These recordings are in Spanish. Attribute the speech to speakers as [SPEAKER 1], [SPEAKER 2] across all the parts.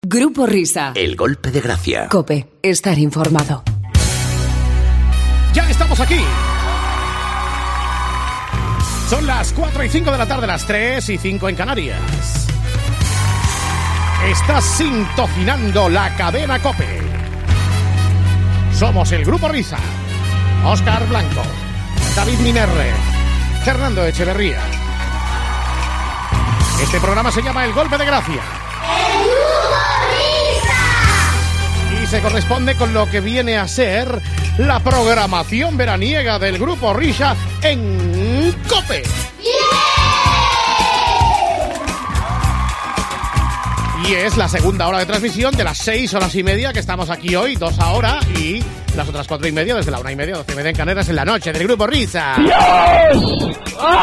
[SPEAKER 1] Grupo Risa.
[SPEAKER 2] El golpe de gracia.
[SPEAKER 1] COPE. Estar informado.
[SPEAKER 3] Ya estamos aquí. Son las 4:05 de la tarde, las 3:05 en Canarias. Estás sintonizando la cadena COPE. Somos el Grupo Risa. Óscar Blanco, David Minerre, Fernando Echeverría. Este programa se llama El Golpe de Gracia.
[SPEAKER 4] ¡El Grupo Risa!
[SPEAKER 3] Y se corresponde con lo que viene a ser la programación veraniega del Grupo Risa en COPE. Y es la segunda hora de transmisión de las 6 horas y media que estamos aquí hoy, 2 ahora, y las otras 4 y media, desde la 1 y media, 12 y media en Canarias, en la noche del Grupo Risa. ¡Dios!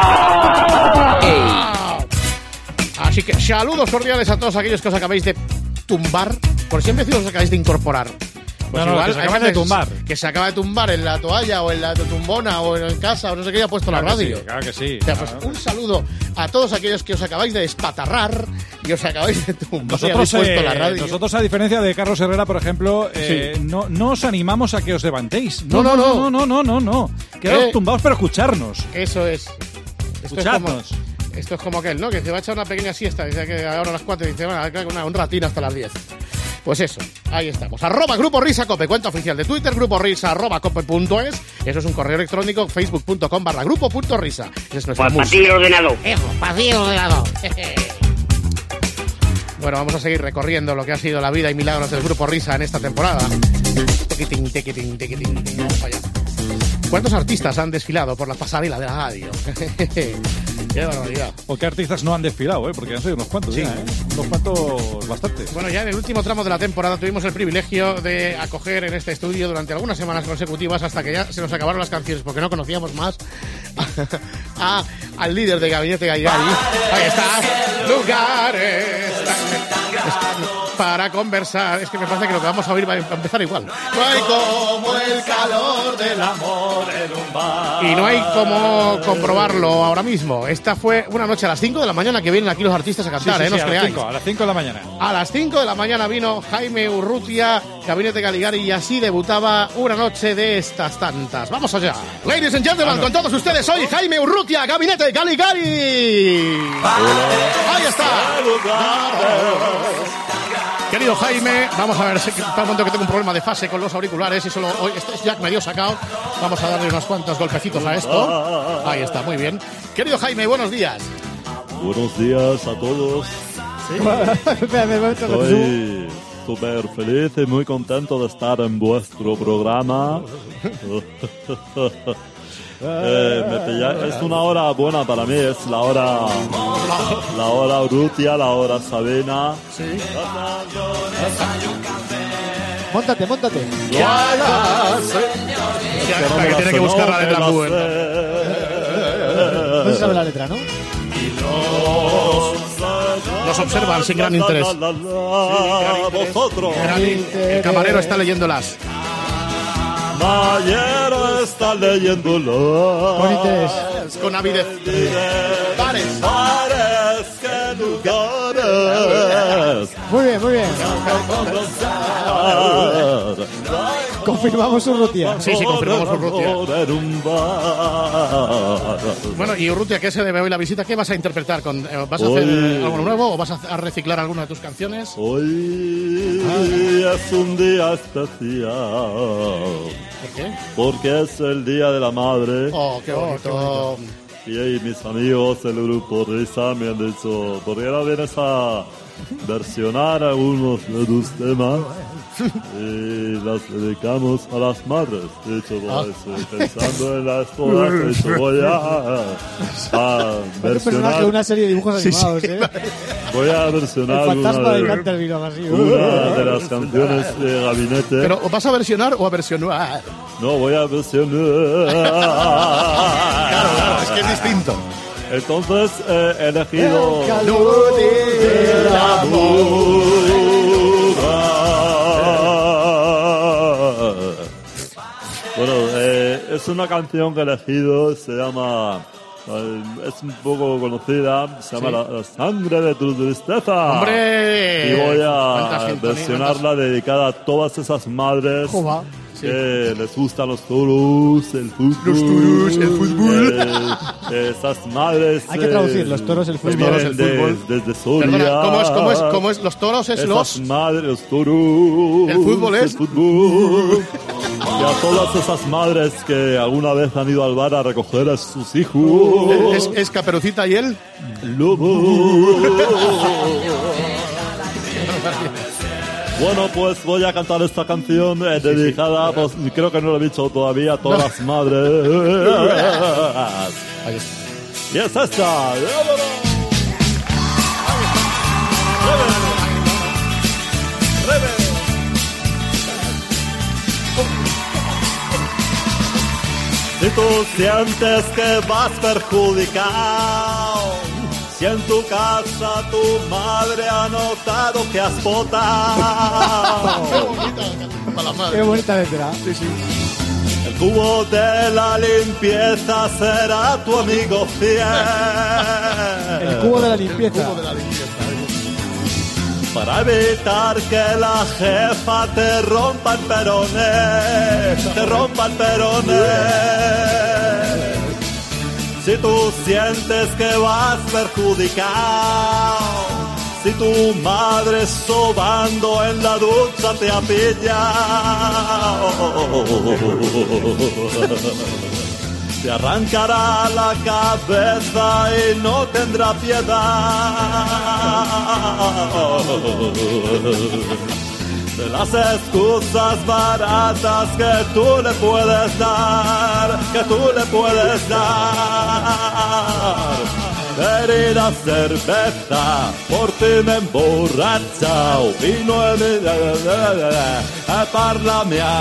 [SPEAKER 3] ¡Ah! Así que saludos cordiales a todos aquellos que os acabáis de tumbar, por siempre decimos que os acabáis de incorporar. Pues
[SPEAKER 5] no,
[SPEAKER 3] igual,
[SPEAKER 5] que se acaba de tumbar.
[SPEAKER 3] Que se acaba de tumbar en la toalla o en la tumbona o en casa o no sé qué, ha puesto la radio.
[SPEAKER 5] Sí, claro que sí.
[SPEAKER 3] O sea, pues un saludo a todos aquellos que os acabáis de despatarrar y os acabáis de tumbar y habéis puesto la radio.
[SPEAKER 5] Nosotros, a diferencia de Carlos Herrera, por ejemplo,
[SPEAKER 3] sí.
[SPEAKER 5] no os animamos a que os levantéis.
[SPEAKER 3] No.
[SPEAKER 5] Quedaos tumbados para escucharnos.
[SPEAKER 3] Eso es.
[SPEAKER 5] Escuchadnos.
[SPEAKER 3] Esto es como aquel, ¿no? Que se va a echar una pequeña siesta. Dice que ahora a las 4 dice, bueno, un ratín hasta las 10. Pues eso, ahí estamos. @Grupo Risa Cope, cuenta oficial de Twitter, Grupo Risa, @cope.es. Eso es un correo electrónico, facebook.com/grupo.risa. Ese es nuestro
[SPEAKER 6] pasillo ordenado.
[SPEAKER 3] Pasillo ordenado. Bueno, vamos a seguir recorriendo lo que ha sido la vida y milagros del Grupo Risa en esta temporada. Tequitín. Vamos allá. ¿Cuántos artistas han desfilado por la pasarela de la radio? ¡Qué barbaridad!
[SPEAKER 5] ¿O qué artistas no han desfilado, Porque han sido unos cuantos,
[SPEAKER 3] sí.
[SPEAKER 5] Ya, Unos cuantos bastantes.
[SPEAKER 3] Bueno, ya en el último tramo de la temporada tuvimos el privilegio de acoger en este estudio durante algunas semanas consecutivas hasta que ya se nos acabaron las canciones porque no conocíamos más al líder de Gabinete Galigari. Ahí está. Lugares para conversar. Es que me parece que lo que vamos a oír va a empezar igual. No hay como el calor del amor en un bar. Y no hay como comprobarlo ahora mismo. Esta fue una noche a las 5 de la mañana que vienen aquí los artistas a cantar,
[SPEAKER 5] Sí,
[SPEAKER 3] no os creáis.
[SPEAKER 5] a las 5 de la mañana.
[SPEAKER 3] A las 5 de la mañana vino Jaime Urrutia, Gabinete Galigari, y así debutaba una noche de estas tantas. ¡Vamos allá! Ladies and gentlemen, con todos ustedes, hoy Jaime Urrutia, Gabinete Galigari. Ahí está. Querido Jaime, vamos a ver, para el momento que tengo un problema de fase con los auriculares y solo hoy este Jack medio sacado, vamos a darle unos cuantos golpecitos a esto. Ahí está, muy bien. Querido Jaime, buenos días.
[SPEAKER 7] Buenos días a todos. Estoy súper feliz y muy contento de estar en vuestro programa. Es una hora buena para mí, es la hora Urrutia, la hora Sabina.
[SPEAKER 3] Sí.
[SPEAKER 8] Móntate.
[SPEAKER 3] La que tiene que buscar la letra buena.
[SPEAKER 8] No se sabe la letra, ¿no?
[SPEAKER 3] Nos observan sin gran interés.
[SPEAKER 7] Vosotros.
[SPEAKER 3] El camarero está leyéndolas.
[SPEAKER 7] Mayero está leyéndolo.
[SPEAKER 8] Con interés.
[SPEAKER 3] Con avidez.
[SPEAKER 7] Pares que lugares.
[SPEAKER 8] Muy bien. Confirmamos Urrutia.
[SPEAKER 3] Sí, confirmamos Urrutia. Bueno, y Urrutia, ¿qué se debe hoy la visita? ¿Qué vas a interpretar? ¿Vas a hacer algo nuevo o vas a reciclar alguna de tus canciones?
[SPEAKER 7] Hoy es un día especial.
[SPEAKER 3] ¿Por qué?
[SPEAKER 7] Porque es el Día de la Madre.
[SPEAKER 3] Oh, qué bonito.
[SPEAKER 7] Y mis amigos del Grupo Risa me han dicho, ¿por qué no vienes a versionar algunos de tus temas? Y las dedicamos a las madres. De hecho, estoy pensando en las bodas. De hecho, voy a versionar
[SPEAKER 8] una serie de dibujos animados,
[SPEAKER 7] Voy a versionar
[SPEAKER 8] el fantasma de Canterville, así.
[SPEAKER 7] Una de las canciones de Gabinete.
[SPEAKER 3] ¿Pero vas a versionar o a versionar?
[SPEAKER 7] No, voy a versionar.
[SPEAKER 3] Claro, es que es distinto.
[SPEAKER 7] Entonces he elegido...
[SPEAKER 8] El calor del amor.
[SPEAKER 7] Bueno, es una canción que he elegido, se llama Es un poco conocida, se llama La sangre de tu tristeza.
[SPEAKER 3] ¡Hombre!
[SPEAKER 7] Y voy
[SPEAKER 3] ¿Cuántas
[SPEAKER 7] a
[SPEAKER 3] sintonías?
[SPEAKER 7] versionarla dedicada a todas esas madres
[SPEAKER 8] Jova.
[SPEAKER 7] que les gustan los toros, el fútbol.
[SPEAKER 3] Los toros, el fútbol.
[SPEAKER 7] Esas madres.
[SPEAKER 8] Hay que traducir, los toros, el
[SPEAKER 7] que
[SPEAKER 8] fútbol.
[SPEAKER 7] vienen desde Soria.
[SPEAKER 3] Perdona, ¿cómo es? ¿Los toros es
[SPEAKER 7] Esas
[SPEAKER 3] los...?
[SPEAKER 7] madres, los toros.
[SPEAKER 3] ¿El fútbol es?
[SPEAKER 7] El fútbol. Y a todas esas madres que alguna vez han ido al bar a recoger a sus hijos.
[SPEAKER 3] ¿Es Caperucita y él?
[SPEAKER 7] Lobo. Bueno, pues voy a cantar esta canción dedicada, pues creo que no lo he dicho todavía, a todas las madres.
[SPEAKER 3] Ahí está.
[SPEAKER 7] Y es esta. Si tú sientes que vas perjudicado, si en tu casa tu madre ha notado que has votado,
[SPEAKER 3] Para la
[SPEAKER 8] Qué
[SPEAKER 3] madre.
[SPEAKER 8] bonita letra.
[SPEAKER 7] el cubo de la limpieza será tu amigo fiel.
[SPEAKER 8] El cubo de la limpieza.
[SPEAKER 7] Para evitar que la jefa te rompa el peroné, te rompa el peroné. Si tú sientes que vas perjudicado, si tu madre sobando en la ducha te ha pillado, te arrancará la cabeza y no tendrá piedad de las excusas baratas que tú le puedes dar, que tú le puedes dar. Querida cerveza, por ti me he emborrachado y no he parla me ha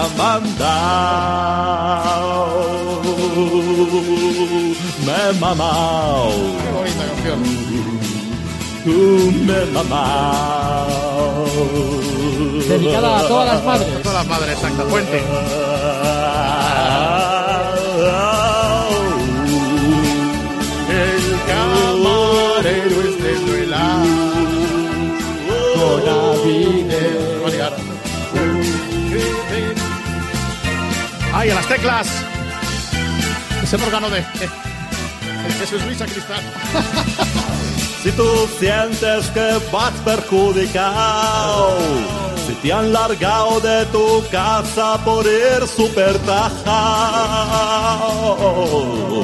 [SPEAKER 7] mandado. Me he mamao,
[SPEAKER 3] Qué bonita canción.
[SPEAKER 7] tú me he mamao.
[SPEAKER 8] Dedicada a todas las madres.
[SPEAKER 3] Todas las madres, exacta. Fuente. El camarero es de duela. Con avidez. Voy a liar. ¡Ay, a las teclas! Es el órgano de Jesús Luis Sacristán.
[SPEAKER 7] Si tú sientes que vas perjudicado, si te han largado de tu casa por ir super tajao,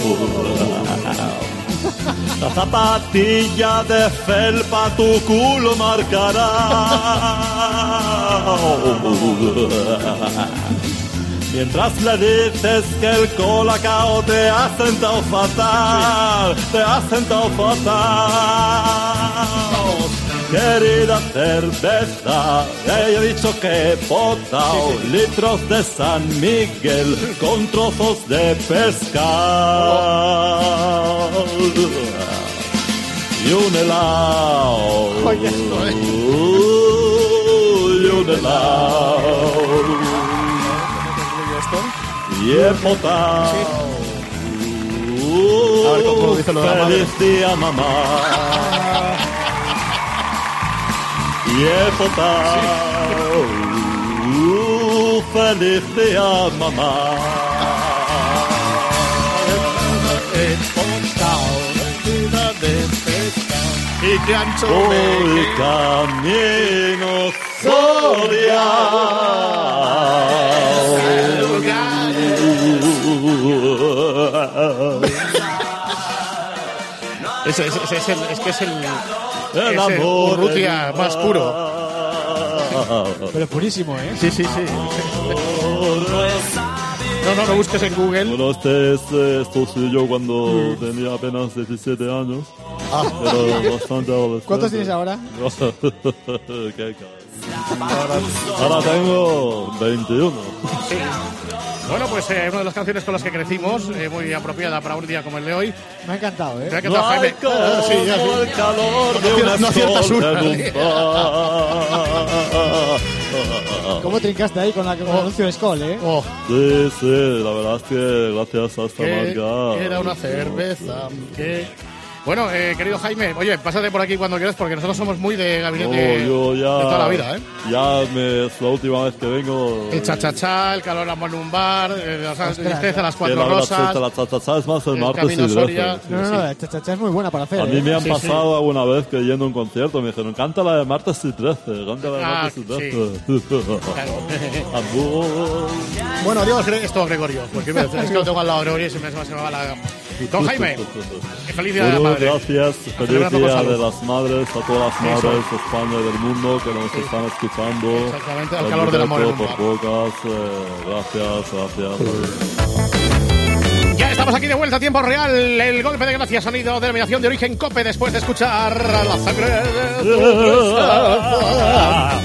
[SPEAKER 7] la zapatilla de felpa tu culo marcará. Mientras le dices que el colacao te ha sentado fatal, te ha sentado fatal. Querida cerveza, he dicho que he botado litros de San Miguel con trozos de pescado y un helado, y un helado. Y he votado.
[SPEAKER 3] A ver cómo lo dice lo de la madre.
[SPEAKER 7] Feliz día, mamá. Y he votado. Feliz día, mamá.
[SPEAKER 3] Y que ancho
[SPEAKER 7] Hoy camino Soria.
[SPEAKER 3] Es que es el
[SPEAKER 7] El amor
[SPEAKER 3] Urrutia más puro.
[SPEAKER 8] Pero purísimo, ¿eh?
[SPEAKER 3] Sí. No busques en Google.
[SPEAKER 7] Bueno, esto soy yo cuando tenía apenas 17 años. Pero bastante adolescente.
[SPEAKER 8] ¿Cuántos tienes ahora?
[SPEAKER 7] ¿Qué ahora tengo 21.
[SPEAKER 3] Sí. Bueno, pues una de las canciones con las que crecimos, muy apropiada para un día como el de hoy.
[SPEAKER 8] Me ha encantado, ¿eh?
[SPEAKER 3] Me ha
[SPEAKER 7] No
[SPEAKER 3] encantado,
[SPEAKER 7] hay
[SPEAKER 3] Jaime. Sí, ya, sí.
[SPEAKER 7] como el calor de una
[SPEAKER 3] No aciertas
[SPEAKER 7] sol
[SPEAKER 3] una.
[SPEAKER 7] en un bar.
[SPEAKER 8] ¿Cómo trincaste ahí con el anuncio de Skol, eh?
[SPEAKER 3] Oh,
[SPEAKER 7] Sí, la verdad es que gracias a esta marca...
[SPEAKER 3] era una cerveza. Bueno, querido Jaime, oye, pásate por aquí cuando quieras porque nosotros somos muy de gabinete
[SPEAKER 7] yo ya,
[SPEAKER 3] de toda la vida, ¿eh?
[SPEAKER 7] Es la última vez que vengo.
[SPEAKER 3] El cha-cha-cha, el calor en un bar, la tristeza, las
[SPEAKER 7] Que
[SPEAKER 3] cuatro
[SPEAKER 7] la
[SPEAKER 3] rosas,
[SPEAKER 7] la cha-cha-cha es más el
[SPEAKER 3] el
[SPEAKER 7] martes
[SPEAKER 3] camino
[SPEAKER 7] y
[SPEAKER 3] Soria.
[SPEAKER 7] 13.
[SPEAKER 8] No, la cha-cha-cha es muy buena para hacer.
[SPEAKER 7] A mí me han
[SPEAKER 3] Sí,
[SPEAKER 7] pasado alguna vez que yendo a un concierto me dijeron, canta la de martes y 13, canta la de
[SPEAKER 3] Ah,
[SPEAKER 7] martes y 13.
[SPEAKER 3] Claro.
[SPEAKER 7] Amor.
[SPEAKER 3] Bueno, digo, es todo Gregorio, porque es que lo tengo al lado de Gregorio y se me va la... Don Jaime, feliz día de la
[SPEAKER 7] Bueno,
[SPEAKER 3] madre.
[SPEAKER 7] gracias, feliz
[SPEAKER 3] Celebrando con
[SPEAKER 7] día
[SPEAKER 3] salud.
[SPEAKER 7] de las madres, a todas las madres
[SPEAKER 3] Eso.
[SPEAKER 7] de España y del mundo que nos están escuchando.
[SPEAKER 3] Exactamente, al
[SPEAKER 7] En
[SPEAKER 3] calor del amor en un
[SPEAKER 7] directo, por
[SPEAKER 3] bar.
[SPEAKER 7] pocas, gracias.
[SPEAKER 3] Ya estamos aquí de vuelta a tiempo real. El golpe de gracia, sonido, denominación de origen COPE, después de escuchar la sangre de tu presencia.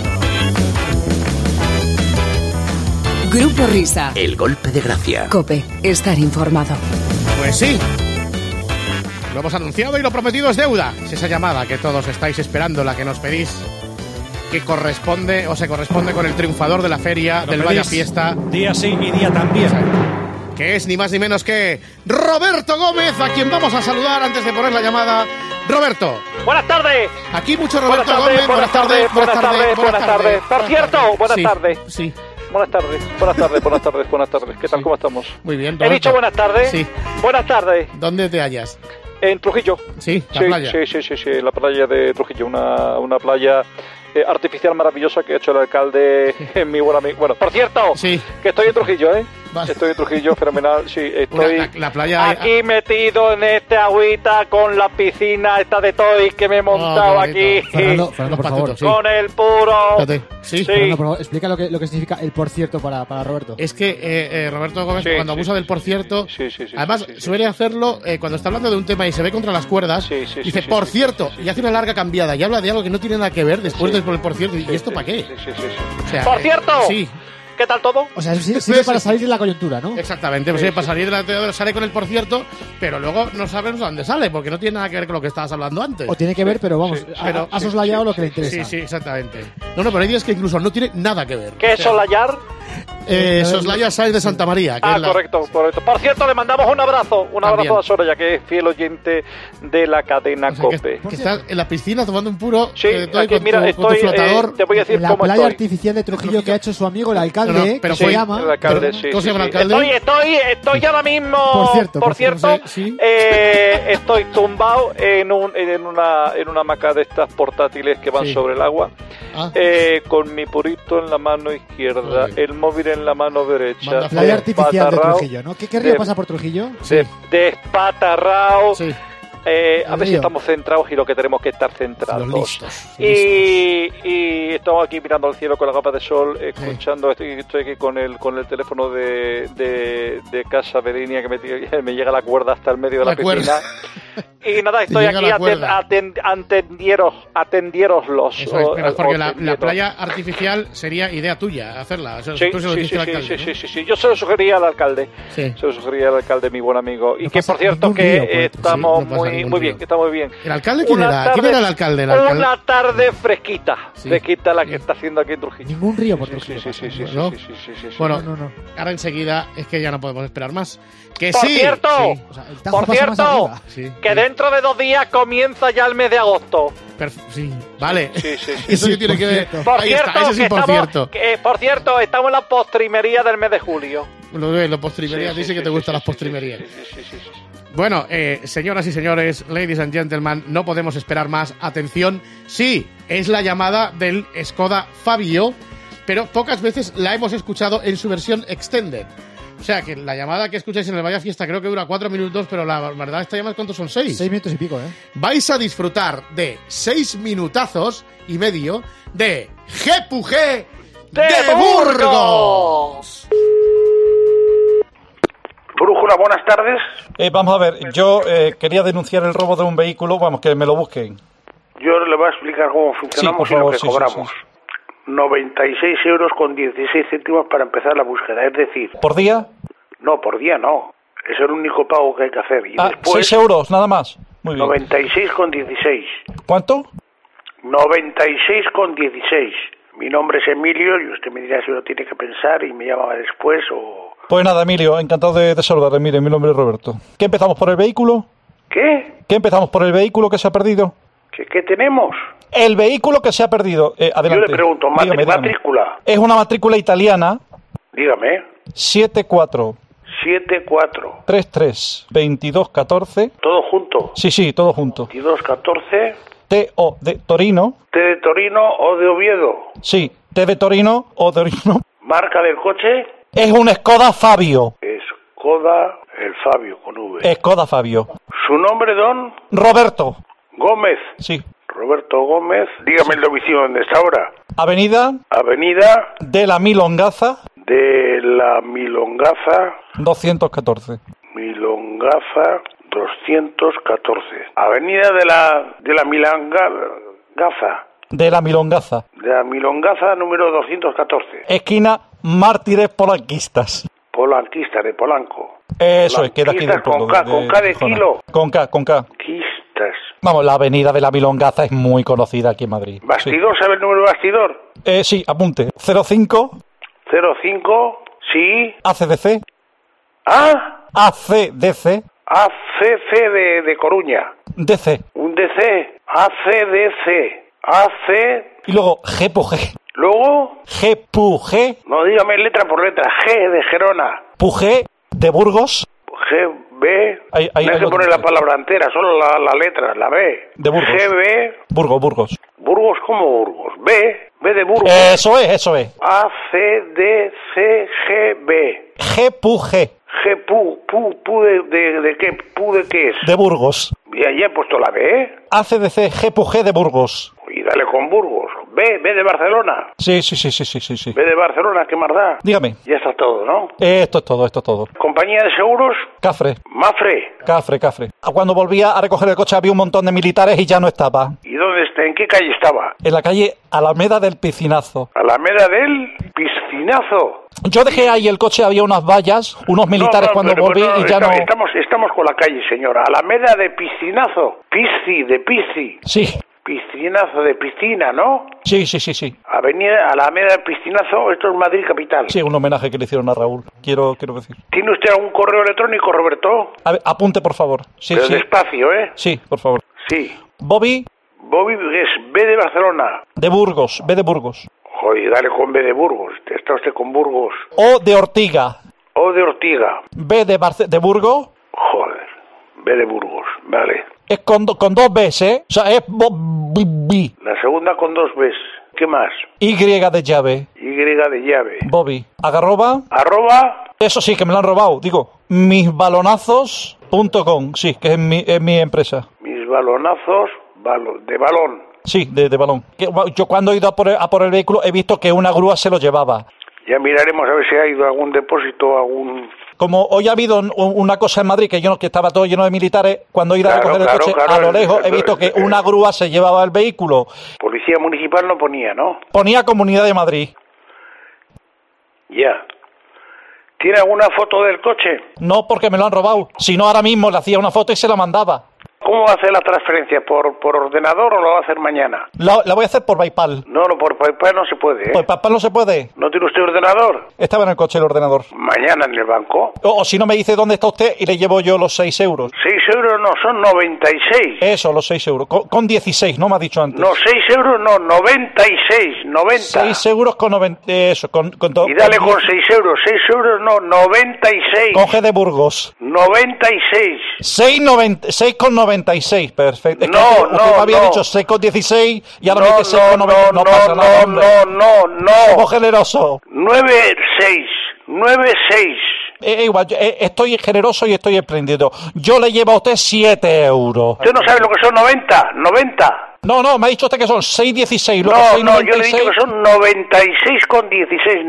[SPEAKER 1] Grupo Risa.
[SPEAKER 2] El golpe de gracia.
[SPEAKER 1] COPE. Estar informado.
[SPEAKER 3] Pues sí. Lo hemos anunciado y lo prometido es deuda. Es esa llamada que todos estáis esperando, la que nos pedís, que corresponde o se corresponde con el triunfador de la feria del Vaya Fiesta,
[SPEAKER 5] Día sí y día también.
[SPEAKER 3] que es ni más ni menos que Roberto Gómez, a quien vamos a saludar antes de poner la llamada. Roberto.
[SPEAKER 4] Buenas tardes.
[SPEAKER 3] Aquí mucho Roberto
[SPEAKER 4] Buenas tardes,
[SPEAKER 3] Gómez.
[SPEAKER 4] buenas tardes. Por cierto, buenas tardes.
[SPEAKER 3] Sí.
[SPEAKER 4] Buenas tardes. ¿Qué tal?
[SPEAKER 3] Sí.
[SPEAKER 4] ¿Cómo estamos?
[SPEAKER 3] Muy bien.
[SPEAKER 4] He
[SPEAKER 3] Roberto.
[SPEAKER 4] dicho buenas tardes.
[SPEAKER 3] Sí.
[SPEAKER 4] Buenas tardes.
[SPEAKER 3] ¿Dónde te hallas?
[SPEAKER 4] En Trujillo.
[SPEAKER 3] Sí, la
[SPEAKER 4] Sí,
[SPEAKER 3] playa.
[SPEAKER 4] sí, la playa de Trujillo, una playa artificial maravillosa que ha hecho el alcalde, mi buen amigo. Bueno, por cierto,
[SPEAKER 3] Sí.
[SPEAKER 4] que estoy en Trujillo, ¿eh?
[SPEAKER 3] Vale.
[SPEAKER 4] Estoy en Trujillo, fenomenal, sí, estoy
[SPEAKER 3] La playa...
[SPEAKER 4] aquí metido en esta agüita con la piscina esta de toy que me he montado aquí
[SPEAKER 8] Fernando,
[SPEAKER 3] Los
[SPEAKER 8] por favor.
[SPEAKER 3] patutos, sí.
[SPEAKER 4] con el puro...
[SPEAKER 3] Espérate. Sí.
[SPEAKER 8] Fernando, por favor, explica lo que significa el por cierto para Roberto.
[SPEAKER 3] Es que Roberto Gómez,
[SPEAKER 4] Sí,
[SPEAKER 3] cuando
[SPEAKER 4] sí,
[SPEAKER 3] abusa
[SPEAKER 4] sí,
[SPEAKER 3] del por cierto,
[SPEAKER 4] sí,
[SPEAKER 3] además
[SPEAKER 4] sí.
[SPEAKER 3] suele hacerlo cuando está hablando de un tema y se ve contra las cuerdas,
[SPEAKER 4] Sí,
[SPEAKER 3] dice
[SPEAKER 4] sí,
[SPEAKER 3] por
[SPEAKER 4] sí,
[SPEAKER 3] cierto,
[SPEAKER 4] sí, sí.
[SPEAKER 3] y hace una larga cambiada y habla de algo que no tiene nada que ver después del por cierto. ¿Y esto para qué?
[SPEAKER 4] Sí.
[SPEAKER 3] O sea,
[SPEAKER 4] Por cierto,
[SPEAKER 3] sí,
[SPEAKER 4] ¿qué tal todo?
[SPEAKER 8] O sea, eso sirve para salir de la coyuntura, ¿no?
[SPEAKER 3] exactamente. Pues sí, para salir de la teoría sale con el por cierto, pero luego no sabemos dónde sale, porque no tiene nada que ver con lo que estabas hablando antes.
[SPEAKER 8] O tiene que ver, pero vamos,
[SPEAKER 3] pero-
[SPEAKER 8] ha soslayado lo que le interesa.
[SPEAKER 3] Sí, sí, exactamente. No, pero hay días que incluso no tiene nada que ver.
[SPEAKER 4] ¿Qué es solayar?
[SPEAKER 3] Soslaya Sáenz de Santa María. Que es la-
[SPEAKER 4] Correcto. Por cierto, le mandamos un abrazo
[SPEAKER 3] También.
[SPEAKER 4] a Soraya, que es fiel oyente de la cadena
[SPEAKER 3] O sea,
[SPEAKER 4] COPE.
[SPEAKER 3] que estás en la piscina tomando un puro
[SPEAKER 4] Sí,
[SPEAKER 3] estoy
[SPEAKER 4] aquí,
[SPEAKER 3] con,
[SPEAKER 4] mira,
[SPEAKER 3] con tu
[SPEAKER 4] estoy,
[SPEAKER 3] flotador.
[SPEAKER 4] te voy a decir
[SPEAKER 8] En la
[SPEAKER 4] cómo
[SPEAKER 8] playa
[SPEAKER 4] estoy.
[SPEAKER 8] artificial de Trujillo que ha hecho su amigo el alcalde,
[SPEAKER 3] No, no, pero
[SPEAKER 8] que se
[SPEAKER 3] fue-
[SPEAKER 8] llama...
[SPEAKER 4] El alcalde,
[SPEAKER 3] Pero,
[SPEAKER 4] sí.
[SPEAKER 3] ¿cómo se llama el
[SPEAKER 4] sí.
[SPEAKER 3] alcalde?
[SPEAKER 4] Estoy ahora mismo.
[SPEAKER 8] Por cierto,
[SPEAKER 3] sí.
[SPEAKER 4] Estoy tumbado en una hamaca de estas portátiles que van
[SPEAKER 3] Sí.
[SPEAKER 4] sobre el agua,
[SPEAKER 3] Ah,
[SPEAKER 4] con mi purito en la mano izquierda,
[SPEAKER 3] Muy bien.
[SPEAKER 4] el móvil en la mano derecha.
[SPEAKER 3] Manda
[SPEAKER 8] Playa artificial de
[SPEAKER 4] despatarrado,
[SPEAKER 8] Trujillo, ¿no? ¿Qué río
[SPEAKER 4] de-
[SPEAKER 8] pasa por Trujillo?
[SPEAKER 3] sí.
[SPEAKER 4] Despatarrado.
[SPEAKER 3] Sí.
[SPEAKER 4] A ver si
[SPEAKER 8] río.
[SPEAKER 4] estamos centrados y lo que tenemos que estar centrados.
[SPEAKER 3] Los listos.
[SPEAKER 4] Y estamos aquí mirando al cielo con la gafas de sol, escuchando, estoy aquí con el teléfono de Casa Berinia que me llega la cuerda hasta el medio de la
[SPEAKER 3] La cuerda.
[SPEAKER 4] piscina. Y nada,
[SPEAKER 3] Te
[SPEAKER 4] estoy
[SPEAKER 3] llega
[SPEAKER 4] aquí
[SPEAKER 3] la cuerda.
[SPEAKER 4] atendieroslos.
[SPEAKER 3] Eso es, pero porque la
[SPEAKER 4] atendieros.
[SPEAKER 3] playa artificial sería idea tuya hacerla. O sea,
[SPEAKER 4] Sí,
[SPEAKER 3] tú se lo
[SPEAKER 4] sí,
[SPEAKER 3] dijiste
[SPEAKER 4] sí,
[SPEAKER 3] al alcalde, ¿no?
[SPEAKER 4] sí. Yo se lo sugería al alcalde.
[SPEAKER 3] Sí.
[SPEAKER 4] Se lo sugería al alcalde, mi buen amigo. Y
[SPEAKER 8] No
[SPEAKER 4] que
[SPEAKER 8] pasa
[SPEAKER 4] por cierto
[SPEAKER 8] ningún
[SPEAKER 4] que
[SPEAKER 8] río por esto, sí,
[SPEAKER 4] estamos
[SPEAKER 3] no pasa ningún río.
[SPEAKER 4] que está muy bien.
[SPEAKER 3] ¿El alcalde quién
[SPEAKER 4] Una
[SPEAKER 3] era?
[SPEAKER 4] tarde-
[SPEAKER 3] ¿Quién era el alcalde? El alcalde.
[SPEAKER 4] Una tarde fresquita.
[SPEAKER 3] Sí.
[SPEAKER 4] Fresquita la que está haciendo aquí en Trujillo.
[SPEAKER 8] Ningún río por
[SPEAKER 4] Sí,
[SPEAKER 8] Trujillo.
[SPEAKER 4] sí, sí,
[SPEAKER 8] pasa.
[SPEAKER 4] sí, sí,
[SPEAKER 3] ¿no?
[SPEAKER 4] sí.
[SPEAKER 3] Bueno,
[SPEAKER 8] No.
[SPEAKER 3] ahora enseguida es que ya no podemos esperar más. Que
[SPEAKER 4] Por
[SPEAKER 3] sí.
[SPEAKER 4] cierto,
[SPEAKER 3] Sí.
[SPEAKER 8] O sea, el Tajo
[SPEAKER 4] por
[SPEAKER 8] pasa más
[SPEAKER 4] cierto,
[SPEAKER 8] arriba.
[SPEAKER 3] Sí.
[SPEAKER 4] que dentro de 2 días comienza ya el mes de agosto.
[SPEAKER 3] Sí, vale.
[SPEAKER 4] Sí.
[SPEAKER 3] Eso
[SPEAKER 8] Sí,
[SPEAKER 3] que tiene
[SPEAKER 8] por
[SPEAKER 3] que ver.
[SPEAKER 8] cierto.
[SPEAKER 4] Por
[SPEAKER 3] Ahí
[SPEAKER 4] cierto,
[SPEAKER 3] está, ese sí,
[SPEAKER 4] que
[SPEAKER 3] por cierto.
[SPEAKER 4] por cierto, estamos en la postrimería del mes de julio.
[SPEAKER 3] Lo postrimería, dice que te gustan las postrimerías.
[SPEAKER 4] Sí.
[SPEAKER 3] Bueno, señoras y señores, ladies and gentlemen, no podemos esperar más. Atención, sí, es la llamada del Skoda Fabio, pero pocas veces la hemos escuchado en su versión extended. O sea, que la llamada que escucháis en el Vaya Fiesta creo que dura 4 minutos, pero la verdad, esta llamada, ¿cuántos son? 6.
[SPEAKER 8] 6 minutos y pico, ¿eh?
[SPEAKER 3] Vais a disfrutar de 6 minutazos y medio de G de Burgos.
[SPEAKER 6] Brújula, buenas tardes.
[SPEAKER 5] Vamos a ver, yo quería denunciar el robo de un vehículo, vamos, que me lo busquen.
[SPEAKER 6] Yo le voy a explicar cómo funcionamos
[SPEAKER 5] Sí, por
[SPEAKER 6] y lo
[SPEAKER 5] favor,
[SPEAKER 6] que
[SPEAKER 5] sí,
[SPEAKER 6] cobramos.
[SPEAKER 5] sí.
[SPEAKER 6] 96 euros con 16 céntimos para empezar la búsqueda. Es decir,
[SPEAKER 5] ¿Por día?
[SPEAKER 6] no, por día no. Es el único pago que hay que hacer. Y después,
[SPEAKER 5] 6 euros, nada más. Muy bien.
[SPEAKER 6] 96 con 16.
[SPEAKER 5] ¿Cuánto?
[SPEAKER 6] 96 con 16. Mi nombre es Emilio y usted me dirá si lo tiene que pensar y me llama después o...
[SPEAKER 5] Pues nada, Emilio, encantado de saludarte. Mire, mi nombre es Roberto. ¿Qué empezamos por el vehículo?
[SPEAKER 6] ¿Qué?
[SPEAKER 5] ¿Qué empezamos por el vehículo que se ha perdido?
[SPEAKER 6] ¿Qué tenemos?
[SPEAKER 5] El vehículo que se ha perdido. Adelante.
[SPEAKER 6] Yo le pregunto,
[SPEAKER 5] Dígame.
[SPEAKER 6] matrícula.
[SPEAKER 5] Es una matrícula italiana.
[SPEAKER 6] Dígame.
[SPEAKER 5] 74
[SPEAKER 6] 74.
[SPEAKER 5] 33 22 14.
[SPEAKER 6] ¿Todo junto?
[SPEAKER 5] Sí, todo junto.
[SPEAKER 6] 22, 14.
[SPEAKER 5] T-O de Torino.
[SPEAKER 6] ¿T de Torino o de Oviedo?
[SPEAKER 5] Sí, T de Torino o Torino.
[SPEAKER 6] ¿Marca del coche?
[SPEAKER 5] Es un Skoda Fabio.
[SPEAKER 6] Skoda, el Fabio con V.
[SPEAKER 5] Skoda Fabio.
[SPEAKER 6] ¿Su nombre, don?
[SPEAKER 5] Roberto.
[SPEAKER 6] Gómez.
[SPEAKER 5] Sí.
[SPEAKER 6] Roberto Gómez. Dígame el domicilio donde está ahora.
[SPEAKER 5] Avenida
[SPEAKER 6] de
[SPEAKER 5] la Milongaza. 214.
[SPEAKER 6] Milongaza 214. Avenida de la Milongaza.
[SPEAKER 5] De la Milongaza.
[SPEAKER 6] De la Milongaza número 214.
[SPEAKER 5] Esquina Mártires Polanquistas.
[SPEAKER 6] Polanquista, de Polanco.
[SPEAKER 5] Eso es, queda aquí del pueblo.
[SPEAKER 6] Con K de kilo.
[SPEAKER 5] Con K.
[SPEAKER 6] Quistas.
[SPEAKER 5] Vamos, la avenida de la Milongaza es muy conocida aquí en Madrid.
[SPEAKER 6] ¿Bastidor? ¿Sabe el número de bastidor?
[SPEAKER 5] Sí, apunte. 05.
[SPEAKER 6] 05, sí.
[SPEAKER 5] ACDC.
[SPEAKER 6] ¿Ah?
[SPEAKER 5] ACDC.
[SPEAKER 6] ACC de Coruña.
[SPEAKER 5] DC.
[SPEAKER 6] Un DC. ACDC. AC.
[SPEAKER 5] Y luego G.
[SPEAKER 6] Luego.
[SPEAKER 5] G.
[SPEAKER 6] No, dígame letra por letra. G de Gerona.
[SPEAKER 5] G de Burgos.
[SPEAKER 6] GB.
[SPEAKER 5] Ahí
[SPEAKER 6] no hay que poner la palabra entera, solo la letra, la B.
[SPEAKER 5] De Burgos.
[SPEAKER 6] GB.
[SPEAKER 5] Burgos.
[SPEAKER 6] ¿Burgos cómo Burgos? B de Burgos.
[SPEAKER 5] Eso es.
[SPEAKER 6] A, C, D, C, G, B.
[SPEAKER 5] G.
[SPEAKER 6] G, pu de qué? ¿Pu de qué es?
[SPEAKER 5] De Burgos.
[SPEAKER 6] Ya he puesto la B,
[SPEAKER 5] ACDC, G de Burgos.
[SPEAKER 6] Y dale con Burgos. B de Barcelona.
[SPEAKER 5] Sí.
[SPEAKER 6] B de Barcelona, ¿qué más da?
[SPEAKER 5] Dígame.
[SPEAKER 6] Ya está todo, ¿no?
[SPEAKER 5] Esto es todo.
[SPEAKER 6] ¿Compañía de seguros?
[SPEAKER 5] Cafre.
[SPEAKER 6] Mafre.
[SPEAKER 5] Cafre. Cuando volvía a recoger el coche había un montón de militares y ya no estaba.
[SPEAKER 6] ¿Y dónde está? ¿En qué calle estaba?
[SPEAKER 5] En la calle Alameda del Piscinazo.
[SPEAKER 6] ¿Alameda del Piscinazo?
[SPEAKER 5] Yo dejé ahí el coche, había unas vallas, unos militares cuando volví y ya no...
[SPEAKER 6] Estamos con la calle, señora. Alameda de Piscinazo. Pisci.
[SPEAKER 5] Sí.
[SPEAKER 6] Piscinazo de piscina, ¿no?
[SPEAKER 5] Sí.
[SPEAKER 6] Avenida Alameda de Piscinazo, esto es Madrid capital.
[SPEAKER 5] Sí, un homenaje que le hicieron a Raúl, quiero decir.
[SPEAKER 6] ¿Tiene usted algún correo electrónico, Roberto?
[SPEAKER 5] A ver, apunte, por favor. Sí,
[SPEAKER 6] Pero despacio, ¿eh?
[SPEAKER 5] Sí, por favor.
[SPEAKER 6] Sí.
[SPEAKER 5] Bobby
[SPEAKER 6] es B de Barcelona.
[SPEAKER 5] De Burgos, B de Burgos.
[SPEAKER 6] Joder, dale con B de Burgos. Está usted con Burgos.
[SPEAKER 5] O de Ortiga.
[SPEAKER 3] B de Burgos.
[SPEAKER 6] Joder, B de Burgos, vale.
[SPEAKER 3] Es con dos Bs, ¿eh? O sea, es Bobby.
[SPEAKER 6] La segunda con dos Bs. ¿Qué más?
[SPEAKER 3] Y de llave.
[SPEAKER 6] Y de llave.
[SPEAKER 3] Bobby. Arroba. Eso sí, que me lo han robado. Digo, misbalonazos.com. Sí, que es mi empresa.
[SPEAKER 6] Mis balonazos, de balón.
[SPEAKER 3] Sí, de balón. Yo cuando he ido a por el vehículo he visto que una grúa se lo llevaba.
[SPEAKER 6] Ya miraremos a ver si ha ido a algún depósito, algún...
[SPEAKER 3] Como hoy ha habido una cosa en Madrid, que estaba todo lleno de militares, cuando he ido a recoger el coche, a lo lejos he visto que una grúa se llevaba el vehículo.
[SPEAKER 6] Policía municipal no ponía, ¿no?
[SPEAKER 3] Ponía Comunidad de Madrid.
[SPEAKER 6] Ya. ¿Tiene alguna foto del coche?
[SPEAKER 3] No, porque me lo han robado. Si no, ahora mismo le hacía una foto y se la mandaba.
[SPEAKER 6] ¿Cómo va a hacer la transferencia? ¿Por ordenador o lo va a hacer mañana?
[SPEAKER 3] La voy a hacer por PayPal.
[SPEAKER 6] No, por PayPal no se puede, ¿eh?
[SPEAKER 3] ¿Por PayPal no se puede?
[SPEAKER 6] ¿No tiene usted ordenador?
[SPEAKER 3] Estaba en el coche el ordenador.
[SPEAKER 6] ¿Mañana en el banco?
[SPEAKER 3] O si no, me dice dónde está usted y le llevo yo los 6 euros.
[SPEAKER 6] 6 euros no, son 96.
[SPEAKER 3] Eso, los 6 euros. Con 16, ¿no me ha dicho antes?
[SPEAKER 6] No, 6 euros no, 96, 90.
[SPEAKER 3] 6 euros con 90, eso, con todo.
[SPEAKER 6] Y dale con 6 euros, 6 euros no, 96.
[SPEAKER 3] Coge de Burgos.
[SPEAKER 6] 96.
[SPEAKER 3] 6,96, perfecto. Es
[SPEAKER 6] no,
[SPEAKER 3] que usted me había dicho 6,16 y ahora me dice 6,96. No pasa nada, hombre.
[SPEAKER 6] No.
[SPEAKER 3] Somos generosos.
[SPEAKER 6] 96.
[SPEAKER 3] Igual, estoy generoso y estoy espléndido. Yo le llevo a usted 7 euros.
[SPEAKER 6] ¿Usted no sabe lo que son 90?
[SPEAKER 3] No, me ha dicho usted que son 6,16.
[SPEAKER 6] No, yo le he dicho que son 96,16.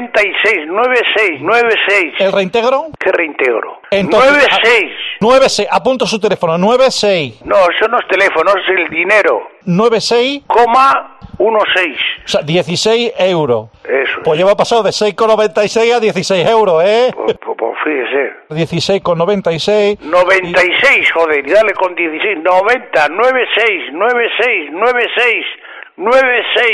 [SPEAKER 6] 96.
[SPEAKER 3] ¿El reintegro?
[SPEAKER 6] ¿Qué reintegro?
[SPEAKER 3] Entonces,
[SPEAKER 6] 96.
[SPEAKER 3] Apunto su teléfono. 96.
[SPEAKER 6] No, eso no es teléfono, es el dinero.
[SPEAKER 3] 96,16. O sea, 16 euros.
[SPEAKER 6] Eso.
[SPEAKER 3] Pues ya me ha pasado de 6,96 a 16 euros, ¿eh?
[SPEAKER 6] Pues fíjese.
[SPEAKER 3] 16,96.
[SPEAKER 6] 96, joder, y dale con 16. 90, 96.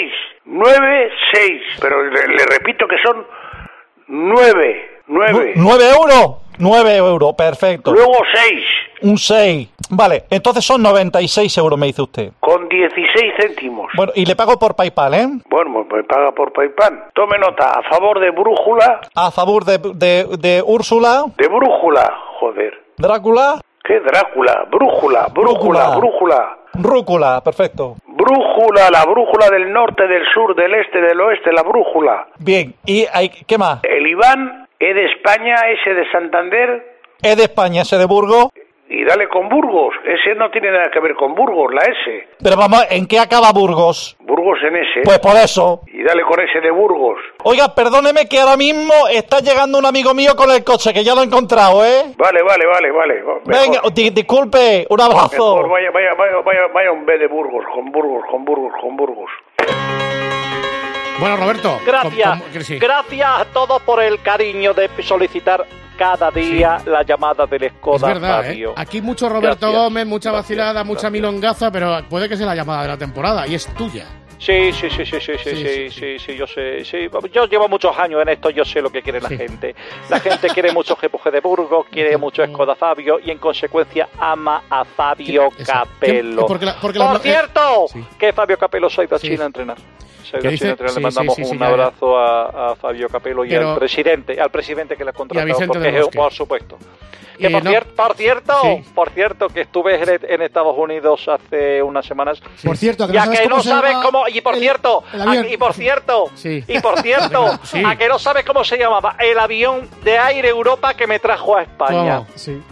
[SPEAKER 6] 9,6. Pero le repito que son 9.
[SPEAKER 5] 9 euros. 9 euros, perfecto.
[SPEAKER 6] Luego 6.
[SPEAKER 5] Un 6. Vale, entonces son 96 euros, me dice usted.
[SPEAKER 6] Con 16 céntimos.
[SPEAKER 5] Bueno, y le pago por PayPal, ¿eh?
[SPEAKER 6] Bueno, pues paga por PayPal. Tome nota, a favor de Brújula.
[SPEAKER 5] A favor de Úrsula.
[SPEAKER 6] De Brújula, joder.
[SPEAKER 5] Drácula.
[SPEAKER 6] ¿Qué Drácula? Brújula.
[SPEAKER 5] Rúcula, perfecto.
[SPEAKER 6] Brújula, la brújula del norte, del sur, del este, del oeste, la brújula.
[SPEAKER 5] Bien, ¿y qué más?
[SPEAKER 6] El Iván, E de España, S de Santander.
[SPEAKER 5] E de España, S de Burgos.
[SPEAKER 6] Y dale con Burgos. Ese no tiene nada que ver con Burgos, la S.
[SPEAKER 5] Pero vamos, ¿en qué acaba Burgos?
[SPEAKER 6] Burgos en S.
[SPEAKER 5] Pues por eso.
[SPEAKER 6] Y dale con S de Burgos.
[SPEAKER 5] Oiga, perdóneme que ahora mismo está llegando un amigo mío con el coche, que ya lo he encontrado, ¿eh?
[SPEAKER 6] Vale. Mejor.
[SPEAKER 5] Venga, disculpe, un abrazo.
[SPEAKER 6] Mejor, vaya un B de Burgos, con Burgos.
[SPEAKER 3] Bueno, Roberto.
[SPEAKER 4] Gracias a todos por el cariño de solicitar cada día la llamada del Skoda
[SPEAKER 3] Es verdad,
[SPEAKER 4] Radio.
[SPEAKER 3] Aquí mucho Roberto
[SPEAKER 4] Gracias.
[SPEAKER 3] Gómez, mucha vacilada, mucha milongaza, pero puede que sea la llamada de la temporada y es tuya.
[SPEAKER 4] Sí, yo sé. Sí. Yo llevo muchos años en esto, yo sé lo que quiere la gente. La gente quiere mucho GPG de Burgos, quiere mucho Skoda Fabio y en consecuencia ama a Fabio Capello.
[SPEAKER 3] Por
[SPEAKER 4] cierto,
[SPEAKER 3] sí.
[SPEAKER 4] que Fabio Capello se ha ido a China a entrenar. Le mandamos un abrazo a Fabio Capello y al presidente que le ha contratado, porque por supuesto. Que por cierto, que estuve en Estados Unidos hace unas semanas.
[SPEAKER 8] Por cierto,
[SPEAKER 4] que no sabes cómo. Y por cierto,
[SPEAKER 3] sí.
[SPEAKER 4] a que no sabes cómo se llamaba el avión de Air Europa que me trajo a España.
[SPEAKER 3] ¿Cómo?
[SPEAKER 8] Sí.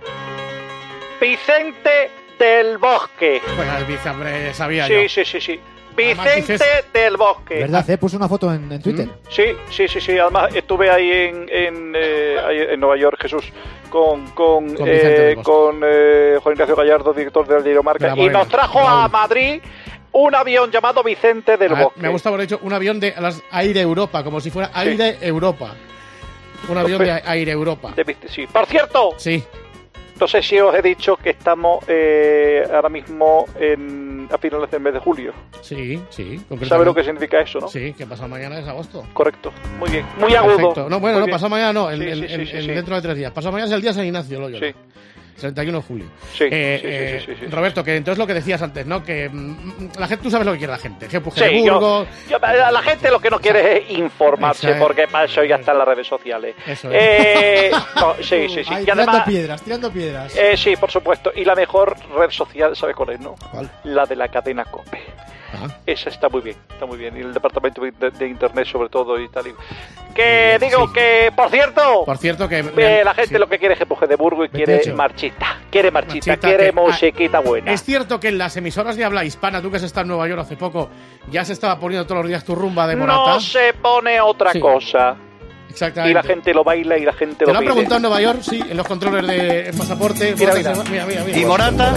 [SPEAKER 4] Vicente del Bosque.
[SPEAKER 3] Pues hombre, sabía yo.
[SPEAKER 4] Sí. Vicente del Bosque.
[SPEAKER 8] ¿Verdad? Puso una foto en Twitter.
[SPEAKER 4] Sí. Además, estuve ahí en Nueva York, Jesús, con Juan Ignacio Gallardo, director del diario Marca, y nos trajo a Madrid un avión llamado Vicente del Bosque.
[SPEAKER 3] Me gusta haber hecho un avión de las Aire Europa, como si fuera Aire Europa. Un avión de Aire Europa.
[SPEAKER 4] Sí. Por cierto.
[SPEAKER 3] Sí.
[SPEAKER 4] No sé si os he dicho que estamos ahora mismo a finales del mes de julio.
[SPEAKER 3] Sí.
[SPEAKER 4] ¿Sabe lo que significa eso, no?
[SPEAKER 3] Sí, que pasado mañana es agosto.
[SPEAKER 4] Correcto. Muy bien. Muy agudo.
[SPEAKER 3] Perfecto. No, pasado mañana no. Dentro de 3 días. Pasado mañana es el día de San Ignacio, Loyola. Sí. 31 de julio.
[SPEAKER 4] Sí.
[SPEAKER 3] Roberto, que entonces lo que decías antes, ¿no? Que la gente, tú sabes lo que quiere la gente.
[SPEAKER 4] La gente lo que no quiere es informarse, porque para eso ya están las redes sociales.
[SPEAKER 3] Eso es.
[SPEAKER 4] Sí.
[SPEAKER 8] Ay,
[SPEAKER 4] y además,
[SPEAKER 8] tirando piedras.
[SPEAKER 4] Sí, por supuesto. Y la mejor red social, ¿sabes cuál es, no?
[SPEAKER 3] ¿Cuál?
[SPEAKER 4] La de la cadena COPE. Esa está muy bien. Y el departamento de internet sobre todo y tal. Que digo que, por cierto que la gente lo que quiere es GPG de Burgos y quiere marchita, quiere musiquita buena.
[SPEAKER 3] Es cierto que en las emisoras de habla hispana, tú que has estado en Nueva York hace poco, ya se estaba poniendo todos los días tu rumba de Morata.
[SPEAKER 4] No se pone otra cosa.
[SPEAKER 3] Exactamente.
[SPEAKER 4] Y la gente lo baila y la gente lo pide.
[SPEAKER 3] ¿Te lo han preguntado en Nueva York? Sí, en los controles de pasaporte. Mira.
[SPEAKER 2] Y Morata.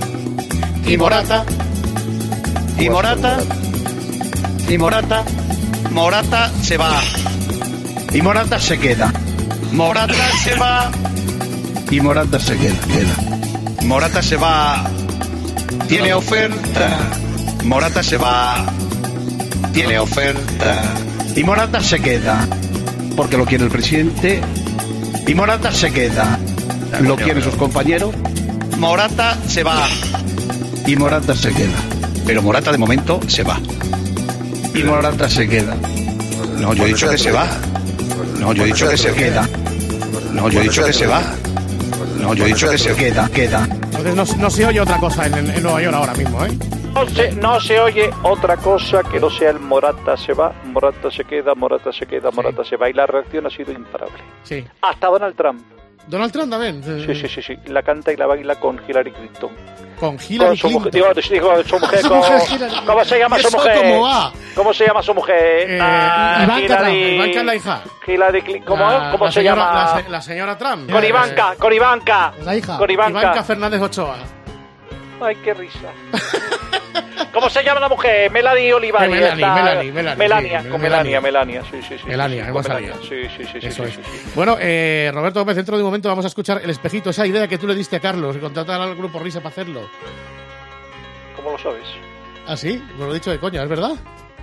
[SPEAKER 2] Morata se va. Y Morata se queda. Morata se va. Y Morata se queda. Morata se va. Tiene oferta. Morata se va. Tiene oferta. Y Morata se queda. Porque lo quiere el presidente. Y Morata se queda. Lo quieren sus compañeros. Morata se va. Y Morata se queda. Pero Morata de momento se va. Y Morata se queda. No, yo he dicho que se va. No, yo he dicho que se queda. No, yo he dicho que se va. No, yo he dicho que se queda.
[SPEAKER 3] Entonces no se oye otra cosa en Nueva York ahora mismo, ¿eh?
[SPEAKER 4] No se oye otra cosa que no sea el Morata se va, Morata se queda, Morata se queda, Morata se va. Y la reacción ha sido imparable.
[SPEAKER 3] Sí.
[SPEAKER 4] Hasta Donald Trump.
[SPEAKER 3] ¿Donald Trump también?
[SPEAKER 4] Sí. La canta y la baila con Hillary Clinton.
[SPEAKER 3] ¿Con Hillary Clinton?
[SPEAKER 4] Digo, su mujer. ¿Cómo se llama su mujer?
[SPEAKER 3] ¿Cómo va?
[SPEAKER 4] ¿Cómo se llama su mujer?
[SPEAKER 3] Ivanka es la hija.
[SPEAKER 4] Hillary Clinton. ¿Cómo se llama?
[SPEAKER 3] La señora Trump.
[SPEAKER 4] Con Ivanka.
[SPEAKER 8] La hija.
[SPEAKER 4] Con Ivanka
[SPEAKER 3] Fernández Ochoa.
[SPEAKER 4] Ay, qué risa. ¿Cómo se llama la mujer? Melanie Olivari. Melania. Sí.
[SPEAKER 3] Melania, hemos salido.
[SPEAKER 4] Sí.
[SPEAKER 3] Bueno, Roberto Gómez, dentro de un momento vamos a escuchar El Espejito, esa idea que tú le diste a Carlos y contratar al Grupo Risa para hacerlo.
[SPEAKER 4] ¿Cómo lo sabes?
[SPEAKER 3] ¿Ah, sí? Pues lo he dicho de coña, ¿es verdad?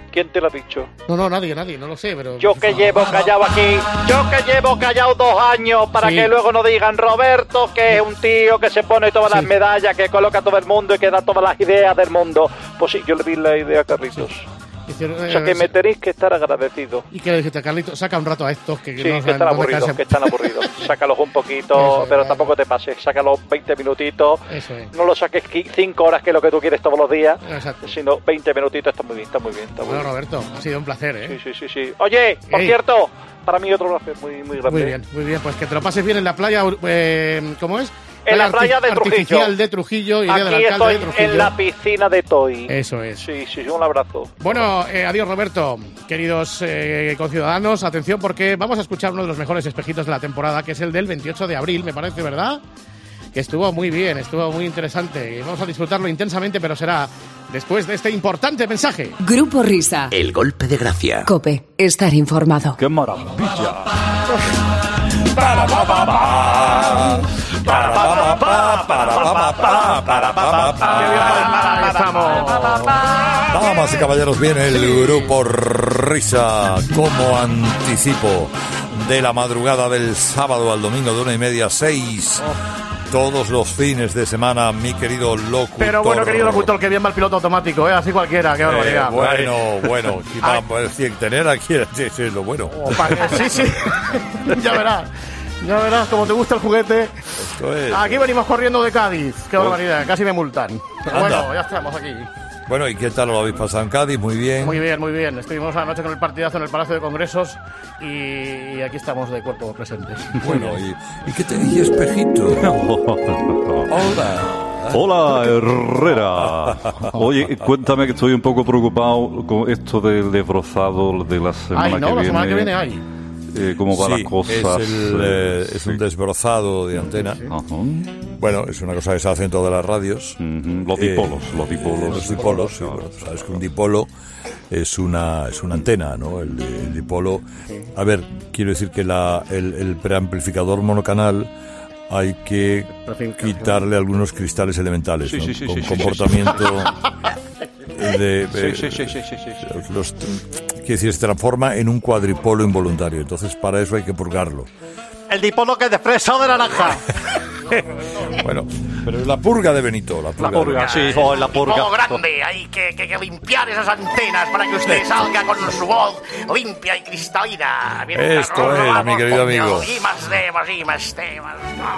[SPEAKER 4] ¿Quién te lo ha dicho?
[SPEAKER 3] No, nadie, no lo sé, pero...
[SPEAKER 4] Yo que llevo callado aquí, 2 años para que luego no digan Roberto, que es un tío que se pone todas las medallas, que coloca a todo el mundo y que da todas las ideas del mundo. Pues sí, yo le di la idea a Carlitos. O sea que me tenéis que estar agradecidos.
[SPEAKER 3] ¿Y qué le dijiste, Carlitos? Saca un rato a estos que no
[SPEAKER 4] que están aburridos, Sácalos un poquito, pero tampoco te pases. Sácalos 20 minutitos.
[SPEAKER 3] Eso es.
[SPEAKER 4] No lo saques 5 horas, que es lo que tú quieres todos los días.
[SPEAKER 3] Exacto.
[SPEAKER 4] Sino 20 minutitos, está muy bien.
[SPEAKER 3] Bueno, Roberto, ha sido un placer, ¿eh?
[SPEAKER 4] Sí. Oye, por cierto, para mí otro placer muy grande.
[SPEAKER 3] Muy bien, pues que te lo pases bien en la playa, ¿cómo es?
[SPEAKER 4] En la playa de Trujillo.
[SPEAKER 3] Artificial de Trujillo. Y
[SPEAKER 4] aquí
[SPEAKER 3] del alcalde
[SPEAKER 4] estoy
[SPEAKER 3] de Trujillo.
[SPEAKER 4] en la piscina de Toy.
[SPEAKER 3] Eso es.
[SPEAKER 4] Sí, un abrazo.
[SPEAKER 3] Bueno, adiós, Roberto. Queridos conciudadanos, atención, porque vamos a escuchar uno de los mejores espejitos de la temporada, que es el del 28 de abril, me parece, ¿verdad? Que estuvo muy bien, estuvo muy interesante. Y vamos a disfrutarlo intensamente, pero será después de este importante mensaje.
[SPEAKER 1] Grupo Risa.
[SPEAKER 9] El golpe de gracia.
[SPEAKER 1] COPE. Estar informado.
[SPEAKER 9] ¡Qué maravilla!
[SPEAKER 10] Damas y caballeros, viene el Grupo Risa como anticipo de la madrugada del sábado al domingo de 1:30 a 6. Todos los fines de semana, mi querido locutor.
[SPEAKER 3] Pero bueno, querido locutor, que bien va el piloto automático, así cualquiera, qué barbaridad.
[SPEAKER 10] Bueno, tener aquí es lo bueno.
[SPEAKER 3] Sí, ya verás como te gusta el juguete. Aquí venimos corriendo de Cádiz, qué barbaridad, casi me multan. Pero bueno, ya estamos aquí.
[SPEAKER 10] Bueno, ¿y qué tal lo habéis pasado en Cádiz? Muy bien.
[SPEAKER 3] Muy bien. Estuvimos anoche con el partidazo en el Palacio de Congresos y aquí estamos de cuerpo presentes.
[SPEAKER 10] Bueno, ¿y qué te dije, espejito?
[SPEAKER 7] Hola, Herrera. Oye, cuéntame, que estoy un poco preocupado con esto del desbrozado de la semana que viene.
[SPEAKER 3] La semana que viene hay.
[SPEAKER 7] ¿Cómo van las cosas?
[SPEAKER 10] Es un desbrozado de antena.
[SPEAKER 7] Sí.
[SPEAKER 10] Bueno, es una cosa que se hace en todas las radios.
[SPEAKER 7] Los dipolos.
[SPEAKER 10] Los dipolos, sí. Bueno, sabes que un dipolo es una antena, ¿no? El dipolo... A ver, quiero decir que el preamplificador monocanal hay que quitarle algunos cristales elementales, ¿no? Con comportamiento... Quiere decir, se transforma en un cuadripolo involuntario. Entonces, para eso hay que purgarlo.
[SPEAKER 5] El dipolo que es de fresa o de naranja.
[SPEAKER 10] Bueno, pero es la purga de Benito. La purga,
[SPEAKER 5] sí, la purga.
[SPEAKER 11] Dipolo grande, hay que limpiar esas antenas para que usted salga con su voz limpia y cristalina.
[SPEAKER 10] Esto es, mi querido amigo.
[SPEAKER 11] Y más temas.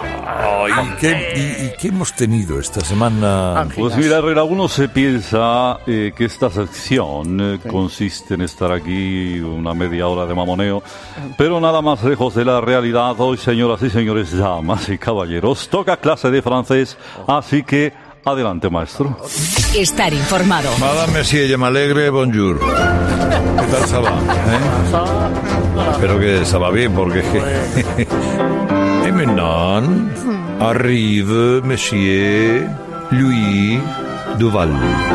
[SPEAKER 10] ¿Y qué hemos tenido esta semana?
[SPEAKER 7] Pues mira, Herrera, uno se piensa que esta sección consiste en estar aquí una media hora de mamoneo, pero nada más lejos de la realidad. Hoy, señoras y señores, damas y caballeros, toca clase de francés, así que adelante, maestro.
[SPEAKER 1] Estar informado.
[SPEAKER 10] Madame, Monsieur, je m'alegre, bonjour. ¿Qué tal, ça va? Espero que ça va bien, porque... Et maintenant, arrive Monsieur Louis Duval.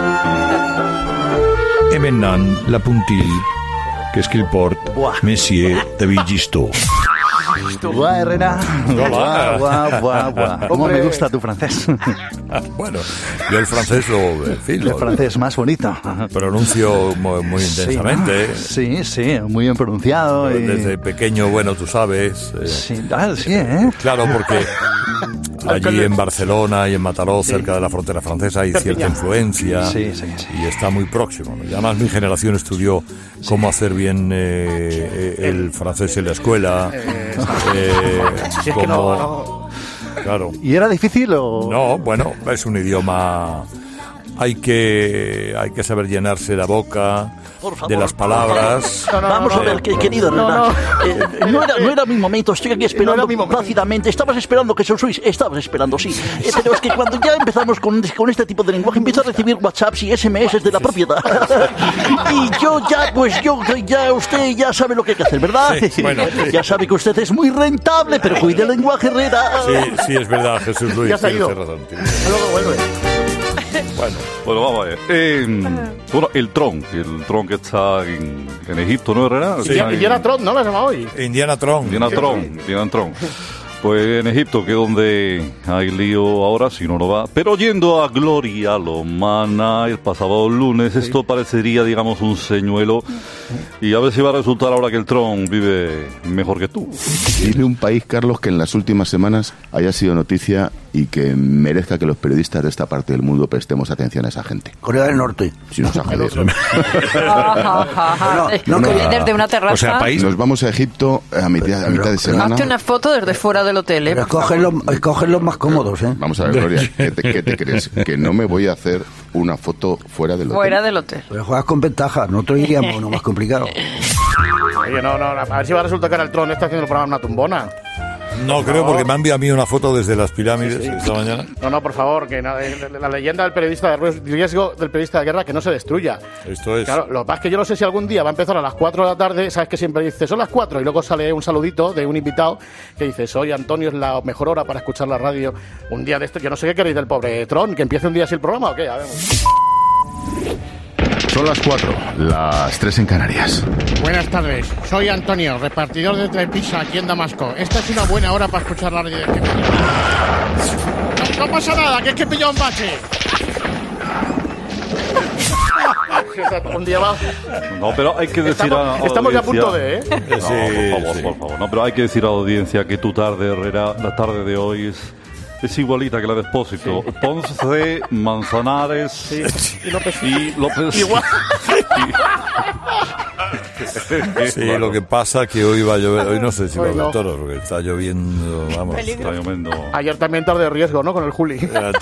[SPEAKER 10] Et maintenant, la puntille, qu'est-ce qu'il porte, Monsieur David Gisto.
[SPEAKER 12] Guau, Herrera. Guau. ¿Cómo me gusta tu francés?
[SPEAKER 10] Bueno, yo el francés
[SPEAKER 12] el francés más bonito.
[SPEAKER 10] Pronuncio muy intensamente.
[SPEAKER 12] Sí, muy bien pronunciado.
[SPEAKER 10] Desde pequeño, bueno, tú sabes. Claro, porque allí en Barcelona y en Mataró, cerca de la frontera francesa, hay cierta influencia. Sí. Y está muy próximo. Y además mi generación estudió cómo hacer bien el francés en la escuela. Claro.
[SPEAKER 12] ¿Y era difícil o...?
[SPEAKER 10] No, bueno, es un idioma... Hay que saber llenarse la boca de las palabras.
[SPEAKER 12] Vamos a ver, querido Herrera. No era mi momento, estoy aquí esperando plácidamente. Estabas esperando que Sois, estabas esperando, sí. Pero es que cuando ya empezamos con este tipo de lenguaje, empiezo a recibir WhatsApps y SMS de la propiedad. Y usted ya sabe lo que hay que hacer, ¿verdad?
[SPEAKER 10] Sí, bueno, sí.
[SPEAKER 12] Ya sabe que usted es muy rentable, pero cuide el lenguaje, Herrera.
[SPEAKER 10] Sí, es verdad, Jesús Luis.
[SPEAKER 3] Ya se ha ido.
[SPEAKER 10] Razón,
[SPEAKER 3] luego vuelve.
[SPEAKER 7] Bueno, vamos a ver. El Tron que está en Egipto, ¿no, Herrera?
[SPEAKER 3] Sí. Indiana Tron, ¿no? La llama hoy.
[SPEAKER 10] Indiana Tron.
[SPEAKER 7] Pues Pues en Egipto, que es donde hay lío ahora, si no va. Pero yendo a Gloria Lomana, el pasado lunes, esto parecería, digamos, un señuelo. Y a ver si va a resultar ahora que el Trump vive mejor que tú.
[SPEAKER 13] Dime un país, Carlos, que en las últimas semanas haya sido noticia y que merezca que los periodistas de esta parte del mundo prestemos atención a esa gente.
[SPEAKER 14] Corea del Norte.
[SPEAKER 13] Si nos ha jodido.
[SPEAKER 15] Desde una terraza.
[SPEAKER 13] O sea, país. Nos vamos a Egipto a mitad de semana.
[SPEAKER 15] Hazte una foto desde fuera del hotel, ¿eh?
[SPEAKER 14] Escogen los más cómodos, ¿eh?
[SPEAKER 13] Vamos a ver, Gloria, ¿qué te crees? Que no me voy a hacer una foto fuera del hotel.
[SPEAKER 15] Fuera del hotel.
[SPEAKER 14] Pero juegas con ventaja, nosotros iríamos uno más complicado.
[SPEAKER 3] Oye, no, a ver si va a resultar que ahora el Tron está haciendo el programa una tumbona.
[SPEAKER 10] No creo, porque me ha enviado a mí una foto desde las pirámides esta mañana.
[SPEAKER 3] No, por favor, que la leyenda del periodista de riesgo del periodista de guerra que no se destruya.
[SPEAKER 10] Esto es.
[SPEAKER 3] Claro, lo que pasa es que yo no sé si algún día va a empezar a las 4 de la tarde, sabes que siempre dice, son las 4, y luego sale un saludito de un invitado que dice, soy Antonio, es la mejor hora para escuchar la radio. Un día de esto, yo no sé qué queréis del pobre Tron, que empiece un día así el programa o qué, a ver.
[SPEAKER 13] Son las 4, las 3 en Canarias.
[SPEAKER 3] Buenas tardes, soy Antonio, repartidor de Trepisa aquí en Damasco. Esta es una buena hora para escuchar la radio de Quevedo. No pasa nada, que es que pilla un bache. Un día va.
[SPEAKER 7] No, pero hay que decir
[SPEAKER 3] estamos ya a punto de,
[SPEAKER 7] por favor. No, pero hay que decir a la audiencia que tu tarde, Herrera, la tarde de hoy es igualita que la de Expósito. Sí. Ponce, Manzanares
[SPEAKER 3] y
[SPEAKER 7] López.
[SPEAKER 3] Igual.
[SPEAKER 10] Sí, lo que pasa que hoy va a llover. Hoy no sé si va a haber toros, porque está lloviendo. Vamos, está lloviendo.
[SPEAKER 3] Ayer también tarde de riesgo, ¿no? Con el Juli.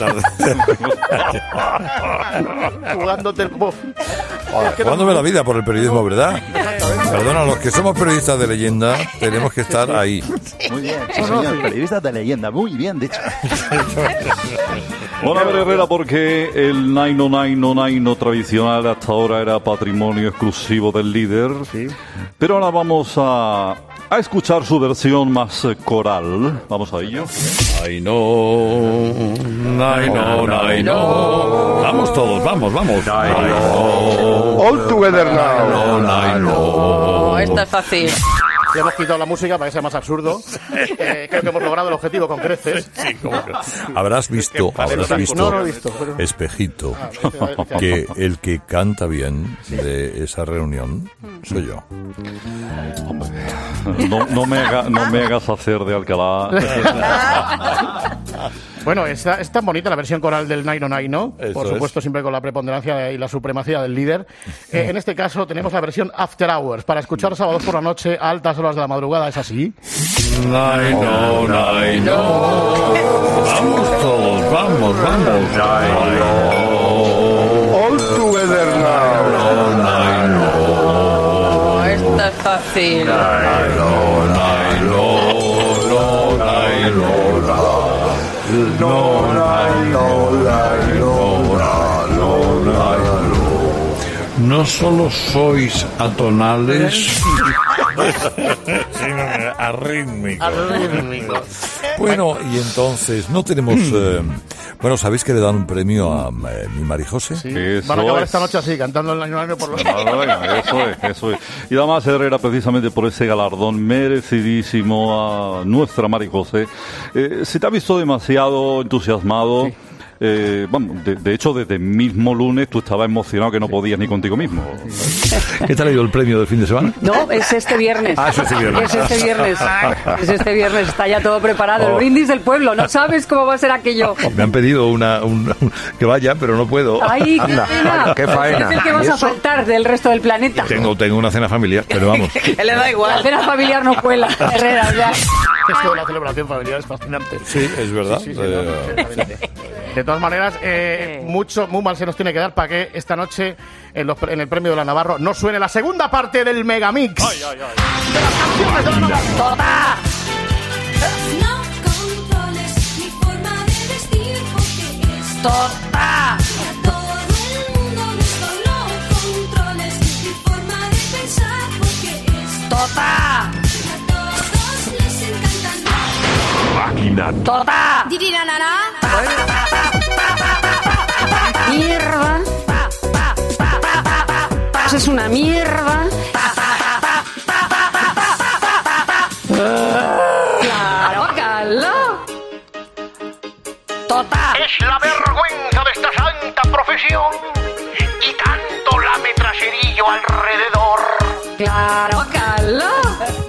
[SPEAKER 3] Jugándote el bof.
[SPEAKER 10] Jugándome la vida por el periodismo, ¿verdad? Perdona, los que somos periodistas de leyenda tenemos que estar ahí.
[SPEAKER 12] Muy bien, sí, señor, periodistas de leyenda, muy bien, dicho.
[SPEAKER 7] Bueno, a ver, Herrera, porque el Naino tradicional hasta ahora era patrimonio exclusivo del líder, sí. Pero ahora vamos a escuchar su versión más coral. Vamos a ello.
[SPEAKER 10] Naino. Vamos todos, vamos.
[SPEAKER 2] All together now.
[SPEAKER 15] Esta es fácil.
[SPEAKER 3] Ya hemos quitado la música para que sea más absurdo. Creo que hemos logrado el objetivo con creces.
[SPEAKER 10] Sí, habrás visto,
[SPEAKER 3] no lo he visto, pero...
[SPEAKER 10] espejito, que el que canta bien de esa reunión soy yo.
[SPEAKER 7] No me hagas hacer de Alcalá.
[SPEAKER 3] Bueno, es tan bonita la versión coral del Naino, por supuesto, siempre con la preponderancia y la supremacía del líder. En este caso tenemos la versión After Hours, para escuchar sábados por la noche a altas horas de la madrugada, ¿es así?
[SPEAKER 10] Naino. Vamos todos, vamos. Naino.
[SPEAKER 2] All together now.
[SPEAKER 15] Esta es fácil.
[SPEAKER 10] Naino. No solo sois atonales, sino arrítmicos. Bueno, y entonces no tenemos... bueno, ¿sabéis que le dan un premio a mi Marijose?
[SPEAKER 3] Sí. Van a acabar esta noche así, cantando el Naino por los...
[SPEAKER 7] Eso es. Y además, Herrera, precisamente por ese galardón merecidísimo a nuestra Marijose, se te ha visto demasiado entusiasmado. Sí. De hecho, desde el mismo lunes tú estabas emocionado que no podías ni contigo mismo.
[SPEAKER 10] ¿Qué te ha ido el premio del fin de semana?
[SPEAKER 15] No, es este viernes.
[SPEAKER 10] Es este
[SPEAKER 15] viernes. Está ya todo preparado. El brindis del pueblo. No sabes cómo va a ser aquello.
[SPEAKER 10] Me han pedido que vaya, pero no puedo.
[SPEAKER 15] ¡Ay, qué pena!
[SPEAKER 2] ¡Qué faena!
[SPEAKER 15] Es el que vas a faltar del resto del planeta.
[SPEAKER 10] Tengo una cena familiar, pero vamos.
[SPEAKER 15] Le da igual. La cena familiar no cuela. Herrera, ya.
[SPEAKER 3] Esto de la celebración familiar es fascinante.
[SPEAKER 10] Sí, es verdad.
[SPEAKER 3] Sí, de todas maneras, muy mal se nos tiene que dar para que esta noche en el premio de la Navarro no suene la segunda parte del Megamix.
[SPEAKER 11] ¡Ay! De las canciones de la Navarro.
[SPEAKER 15] ¡Tota!
[SPEAKER 16] No controles mi forma de vestir porque es
[SPEAKER 15] ¡Tota!
[SPEAKER 16] a todo el mundo esto no controles mi forma de pensar porque es
[SPEAKER 15] ¡Tota!
[SPEAKER 16] a todos les encantan.
[SPEAKER 2] Máquina.
[SPEAKER 15] ¡Tota!
[SPEAKER 16] Dirirarara.
[SPEAKER 15] Mierda. Eso es una mierda. Claro,
[SPEAKER 11] es la vergüenza de esta santa profesión y tanto lametraserillo alrededor.
[SPEAKER 15] Claro, Carlos.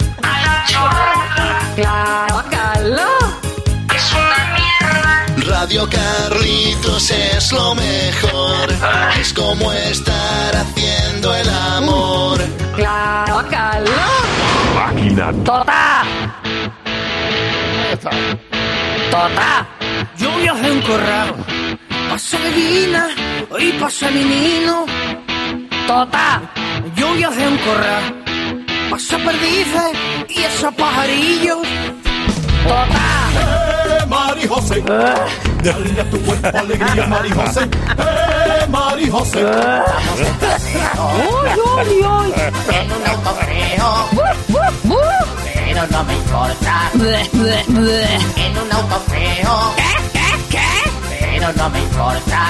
[SPEAKER 15] Claro, Carlos.
[SPEAKER 11] Es una mierda.
[SPEAKER 17] Radio Carlitos es lo mejor. Es como estar haciendo el amor.
[SPEAKER 15] Claro, Carlos.
[SPEAKER 9] Máquina.
[SPEAKER 15] ¡Tota! ¡Tota!
[SPEAKER 18] Yo voy a hacer un corrado. Pasa gallina y pasa menino.
[SPEAKER 15] ¡Tota!
[SPEAKER 18] Yo voy a hacer un corrado. Pasa perdices y esos pajarillos.
[SPEAKER 15] ¡Tota!
[SPEAKER 19] Mari José, dale a tu cuerpo alegría, Mari José. Mari José.
[SPEAKER 15] ¡Uy, uy, uy!
[SPEAKER 11] En un auto feo, pero no me importa. En un auto feo, pero no me importa.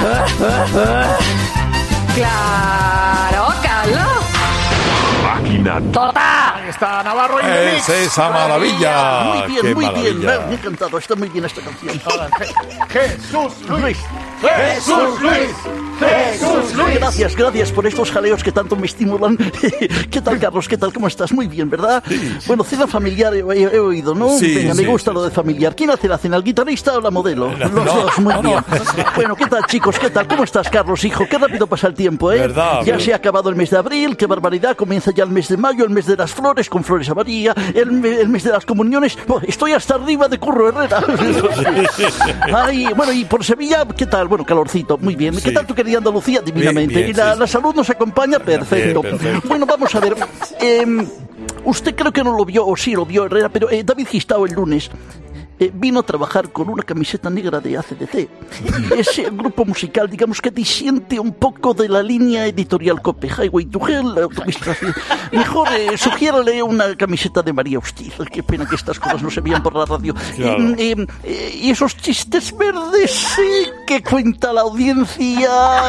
[SPEAKER 15] ¡Claro, Carlos!
[SPEAKER 9] Máquina.
[SPEAKER 15] ¡Tota!
[SPEAKER 3] Ahí está Navarro y Remix.
[SPEAKER 10] Esa maravilla.
[SPEAKER 12] Muy bien,
[SPEAKER 10] Qué
[SPEAKER 12] muy bien. Me
[SPEAKER 10] maravilla.
[SPEAKER 12] ha encantado. Está muy bien esta canción.
[SPEAKER 3] Jesús Luis.
[SPEAKER 12] Jesús Luis. Jesús Luis. Gracias por estos jaleos que tanto me estimulan. ¿Qué tal, Carlos? ¿Qué tal? ¿Cómo estás? Muy bien, ¿verdad?
[SPEAKER 10] Sí.
[SPEAKER 12] Bueno, cena familiar he oído, ¿no?
[SPEAKER 10] Sí,
[SPEAKER 12] Venga, me
[SPEAKER 10] sí,
[SPEAKER 12] gusta
[SPEAKER 10] sí,
[SPEAKER 12] lo de familiar. ¿Quién hace la cena? ¿El guitarrista o la modelo? Los dos, muy bien. Bueno, ¿qué tal, chicos? ¿Qué tal? ¿Cómo estás, Carlos, hijo? Qué rápido pasa el tiempo, ¿eh?
[SPEAKER 10] ¿Verdad?
[SPEAKER 12] Ya se ha acabado el mes de abril, qué barbaridad. Comienza ya el mes de mayo, el mes de las flores, con flores amarillas, el mes de las comuniones. Oh, estoy hasta arriba de Curro Herrera. Ay, bueno, y por Sevilla, ¿qué tal? Bueno, calorcito, muy bien. ¿Qué tal tu querida Andalucía? Divinamente.
[SPEAKER 10] Bien,
[SPEAKER 12] ¿Y la salud nos acompaña? Perfecto.
[SPEAKER 10] perfecto.
[SPEAKER 12] Bueno, vamos a ver. Usted creo que no lo vio, o sí lo vio, Herrera, pero David Gistao el lunes vino a trabajar con una camiseta negra de AC/DC. Ese grupo musical, digamos que disiente un poco de la línea editorial COPE, Highway to Hell, autopista. Mejor sugiérale una camiseta de María Hostil. Qué pena que estas cosas no se veían por la radio.
[SPEAKER 10] Claro.
[SPEAKER 12] Y esos chistes verdes, sí, que cuenta la audiencia.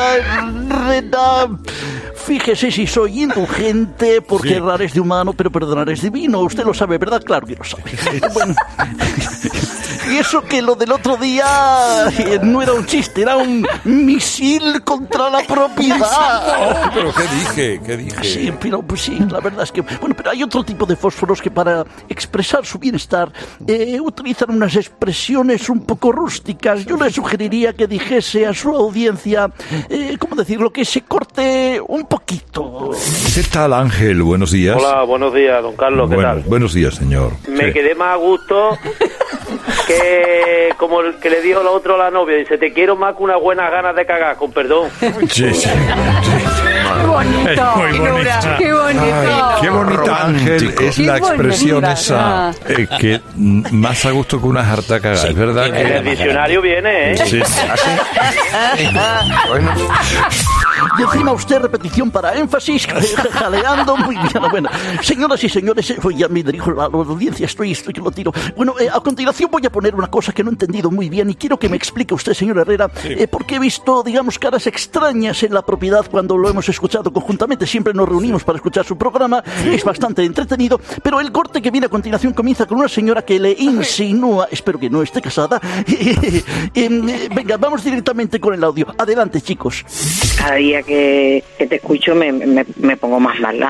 [SPEAKER 12] Fíjese si soy indulgente, porque errar es de humano, pero perdonar es divino. Usted lo sabe, ¿verdad? Claro que lo sabe. Bueno. Y eso que lo del otro día no era un chiste, era un misil contra la propiedad.
[SPEAKER 10] Oh, pero ¿qué dije?
[SPEAKER 12] Sí, pero pues sí, la verdad es que... Bueno, pero hay otro tipo de fósforos que para expresar su bienestar utilizan unas expresiones un poco rústicas. Yo le sugeriría que dijese a su audiencia, ¿cómo decirlo?, que se corte un poquito.
[SPEAKER 10] ¿Qué tal, Ángel? Buenos días.
[SPEAKER 20] Hola, buenos días, don Carlos, ¿qué tal?
[SPEAKER 10] Buenos días, señor.
[SPEAKER 20] Me quedé más a gusto que como el que le dijo el otro a la novia, dice, te quiero más que unas buenas ganas de cagar, con perdón.
[SPEAKER 10] Sí.
[SPEAKER 15] ¡Qué bonito!
[SPEAKER 10] Muy bonita.
[SPEAKER 15] ¡Qué bonito!
[SPEAKER 10] Ay, qué bonita, Ángel, es la expresión
[SPEAKER 15] bonita.
[SPEAKER 10] esa que más a gusto que una jarta cagada, ¿es verdad?
[SPEAKER 20] En el diccionario viene, ¿eh?
[SPEAKER 10] Sí.
[SPEAKER 20] Bueno.
[SPEAKER 12] Y encima usted repetición para énfasis, jaleando muy bien. Bueno, señoras y señores, ya me dirijo a la audiencia, estoy que lo tiro. Bueno, a continuación voy a poner una cosa que no he entendido muy bien y quiero que me explique usted, señor Herrera, porque he visto, digamos, caras extrañas en la propiedad cuando lo hemos escuchado conjuntamente. Siempre nos reunimos para escuchar su programa, es bastante entretenido, pero el corte que viene a continuación comienza con una señora que le insinúa, espero que no esté casada. Venga, vamos directamente con el audio. Adelante, chicos.
[SPEAKER 21] Cada día que te escucho me pongo más mala.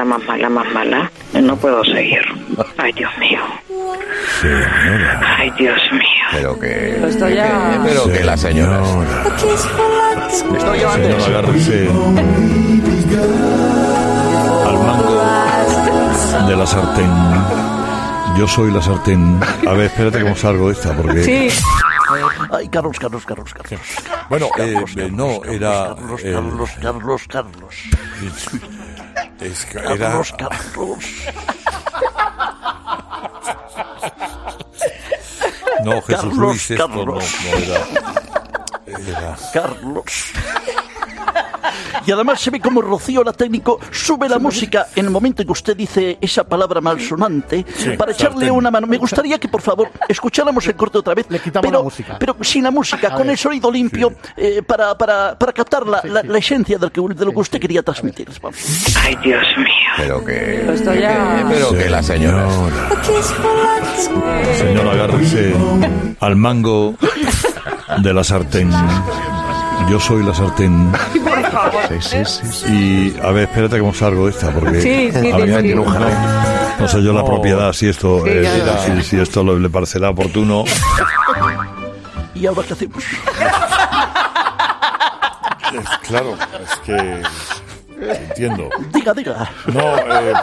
[SPEAKER 21] No puedo seguir. Ay, Dios mío.
[SPEAKER 10] Señora.
[SPEAKER 21] Ay, Dios mío.
[SPEAKER 9] Pero que...
[SPEAKER 15] Esto ya...
[SPEAKER 9] Pero que la señora...
[SPEAKER 12] Estoy llevando.
[SPEAKER 10] Señor, agárrese al mango de la sartén. Yo soy la sartén. A ver, espérate cómo salgo de esta, porque...
[SPEAKER 15] Sí.
[SPEAKER 12] Ay, Carlos.
[SPEAKER 10] Bueno, no, era...
[SPEAKER 12] Carlos.
[SPEAKER 10] Es que era...
[SPEAKER 12] Carlos.
[SPEAKER 10] No, Jesús
[SPEAKER 12] Carlos,
[SPEAKER 10] Luis, esto
[SPEAKER 12] Carlos.
[SPEAKER 10] no era...
[SPEAKER 12] Carlos. Y además se ve como Rocío, la técnico, sube la música en el momento en que usted dice esa palabra malsonante para echarle una mano. Me gustaría que, por favor, escucháramos el corte otra vez.
[SPEAKER 3] Le quitamos la música.
[SPEAKER 12] Pero sin la música, con el sonido limpio, para captar la esencia de lo que usted quería transmitir. Vamos.
[SPEAKER 21] Ay, Dios mío.
[SPEAKER 9] Pero que...
[SPEAKER 15] Esto ya...
[SPEAKER 9] Pero que la señora...
[SPEAKER 10] Señora, agárrese al mango de la sartén. Yo soy la sartén.
[SPEAKER 15] Por favor.
[SPEAKER 10] Y a ver, espérate cómo salgo de esta, porque a mí me tiene un jaleo. No sé yo la propiedad, si esto si esto le parecerá oportuno.
[SPEAKER 12] ¿Y ahora qué hacemos?
[SPEAKER 10] Claro, es que entiendo.
[SPEAKER 12] Diga.
[SPEAKER 10] No,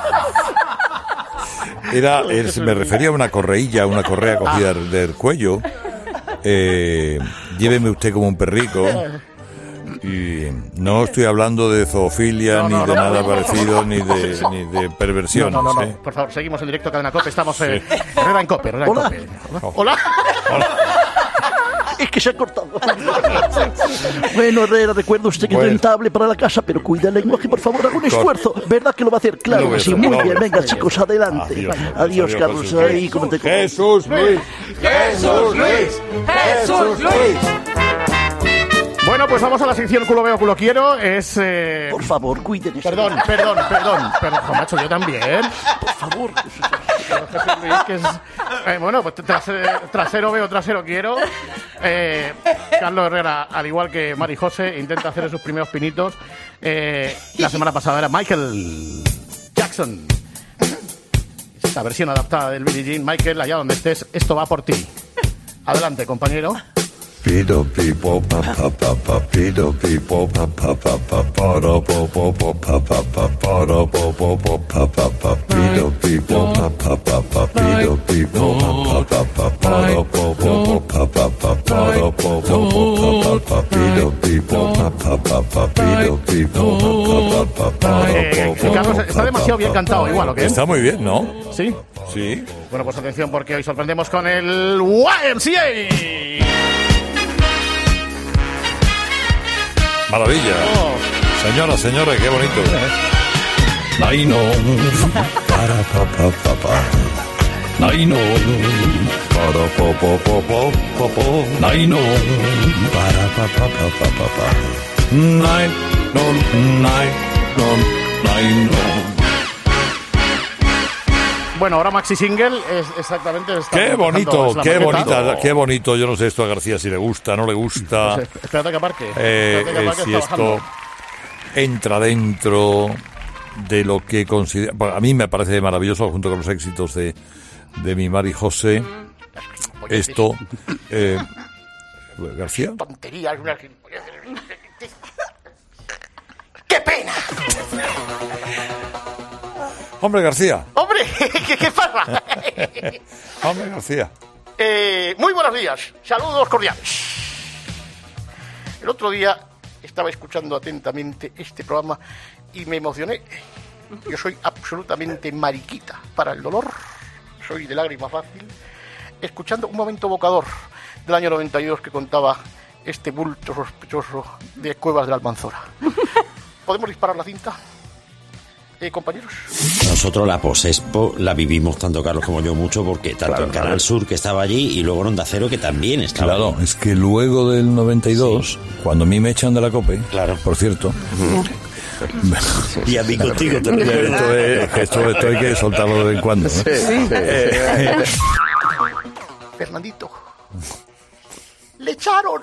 [SPEAKER 10] me refería a una correilla, una correa cogida del cuello. Lléveme usted como un perrico. Y no estoy hablando de zoofilia, ni de nada parecido, ni de perversión.
[SPEAKER 3] No. Por favor, seguimos en directo, Cadena COPE. Estamos Herrera en COPE. Hola.
[SPEAKER 12] Es que se ha cortado. Bueno, Herrera, recuerda usted que es rentable para la casa, pero cuida el lenguaje, por favor, haga un esfuerzo. ¿Verdad que lo va a hacer? Claro que sí, muy bien. Venga, chicos, adelante. Adiós, Carlos. Ahí,
[SPEAKER 10] Jesús Luis.
[SPEAKER 3] Bueno, pues vamos a la sección culo veo, culo quiero.
[SPEAKER 12] Por favor, cuídense.
[SPEAKER 3] Perdón, macho, yo también.
[SPEAKER 12] Por favor.
[SPEAKER 3] Bueno, pues trasero veo, trasero quiero. Carlos Herrera, al igual que Mari José, intenta hacer sus primeros pinitos. La semana pasada era Michael Jackson. Esta versión adaptada del Billie Jean. Michael, allá donde estés, esto va por ti. Adelante, compañero.
[SPEAKER 10] Pido pipo pa pa pa pa pido pipo pa pa pa pa para po po po pa pa pa para po po po pa pa pa pido pipo pa pa pa pa pido pipo pa pa pa pa para po po po pa pa pa para po po po pa pa pa pido pipo pa pa pa pa pido pipo pa pa pa para.
[SPEAKER 3] Carlos, está demasiado bien cantado, igual, ¿o qué?
[SPEAKER 10] Está muy bien, ¿no?
[SPEAKER 3] Sí. Bueno, pues atención, porque hoy sorprendemos con el YMCA.
[SPEAKER 10] Maravilla. Señoras, señores, qué bonito. Ay, no. Para pa pa pa pa. Ay, no. Para po po po po po po. Ay, no. Para pa pa pa pa pa pa. Nine, no.
[SPEAKER 3] Bueno, ahora maxi single es exactamente.
[SPEAKER 10] Qué bonito, qué bonito. Yo no sé esto a García si le gusta, no le gusta.
[SPEAKER 3] Pues espérate que aparque.
[SPEAKER 10] Si esto entra dentro de lo que considera. Bueno, a mí me parece maravilloso, junto con los éxitos de mi Mari José. Esto. García.
[SPEAKER 18] Tonterías, una. ¡Qué pena!
[SPEAKER 10] Hombre, García.
[SPEAKER 18] ¡Hombre! ¿Qué pasa?
[SPEAKER 10] Hombre, García.
[SPEAKER 18] Muy buenos días. Saludos cordiales. El otro día estaba escuchando atentamente este programa y me emocioné. Yo soy absolutamente mariquita para el dolor. Soy de lágrima fácil. Escuchando un momento evocador del año 92 que contaba este bulto sospechoso de Cuevas de la Almanzora. ¿Podemos disparar la cinta? Compañeros.
[SPEAKER 6] Nosotros la Posexpo la vivimos tanto Carlos como yo mucho porque tanto en Canal Sur, que estaba allí, y luego en Onda Cero, que también estaba allí.
[SPEAKER 10] Es que luego del 92, cuando a mí me echan de la COPE, por cierto,
[SPEAKER 6] y a mí contigo también.
[SPEAKER 10] Esto hay que soltarlo de vez en cuando.
[SPEAKER 18] Fernandito, le echaron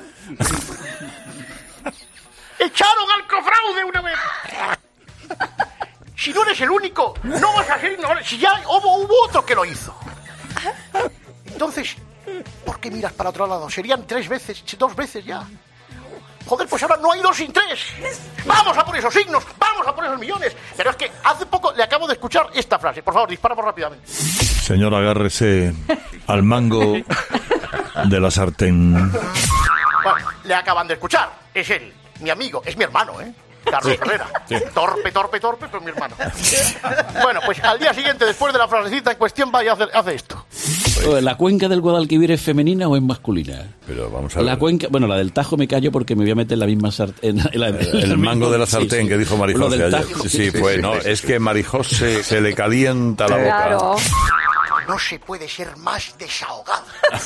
[SPEAKER 18] al cofraude una vez. Si no eres el único, no vas a ser ignorante. Si ya hubo otro que lo hizo. Entonces, ¿por qué miras para otro lado? Serían 3 veces, 2 veces ya. Joder, pues ahora no hay 2 sin 3. Vamos a por esos signos, vamos a por esos millones. Pero es que hace poco le acabo de escuchar esta frase. Por favor, disparamos rápidamente.
[SPEAKER 10] Señor, agárrese al mango de la sartén.
[SPEAKER 18] Bueno, le acaban de escuchar. Es él, mi amigo, es mi hermano, ¿eh? Carlos Herrera. Sí. Torpe, pero mi hermano. Bueno, pues al día siguiente, después de la frasecita en cuestión, va y hace esto.
[SPEAKER 22] ¿La cuenca del Guadalquivir es femenina o es masculina?
[SPEAKER 10] Pero vamos a ver.
[SPEAKER 22] La cuenca, bueno, la del Tajo me callo porque me voy a meter en la misma sartén.
[SPEAKER 10] El mango de la sartén que dijo Mari José ayer. Sí, pues no, es que Mari José se le calienta la boca.
[SPEAKER 18] No se puede ser más desahogado.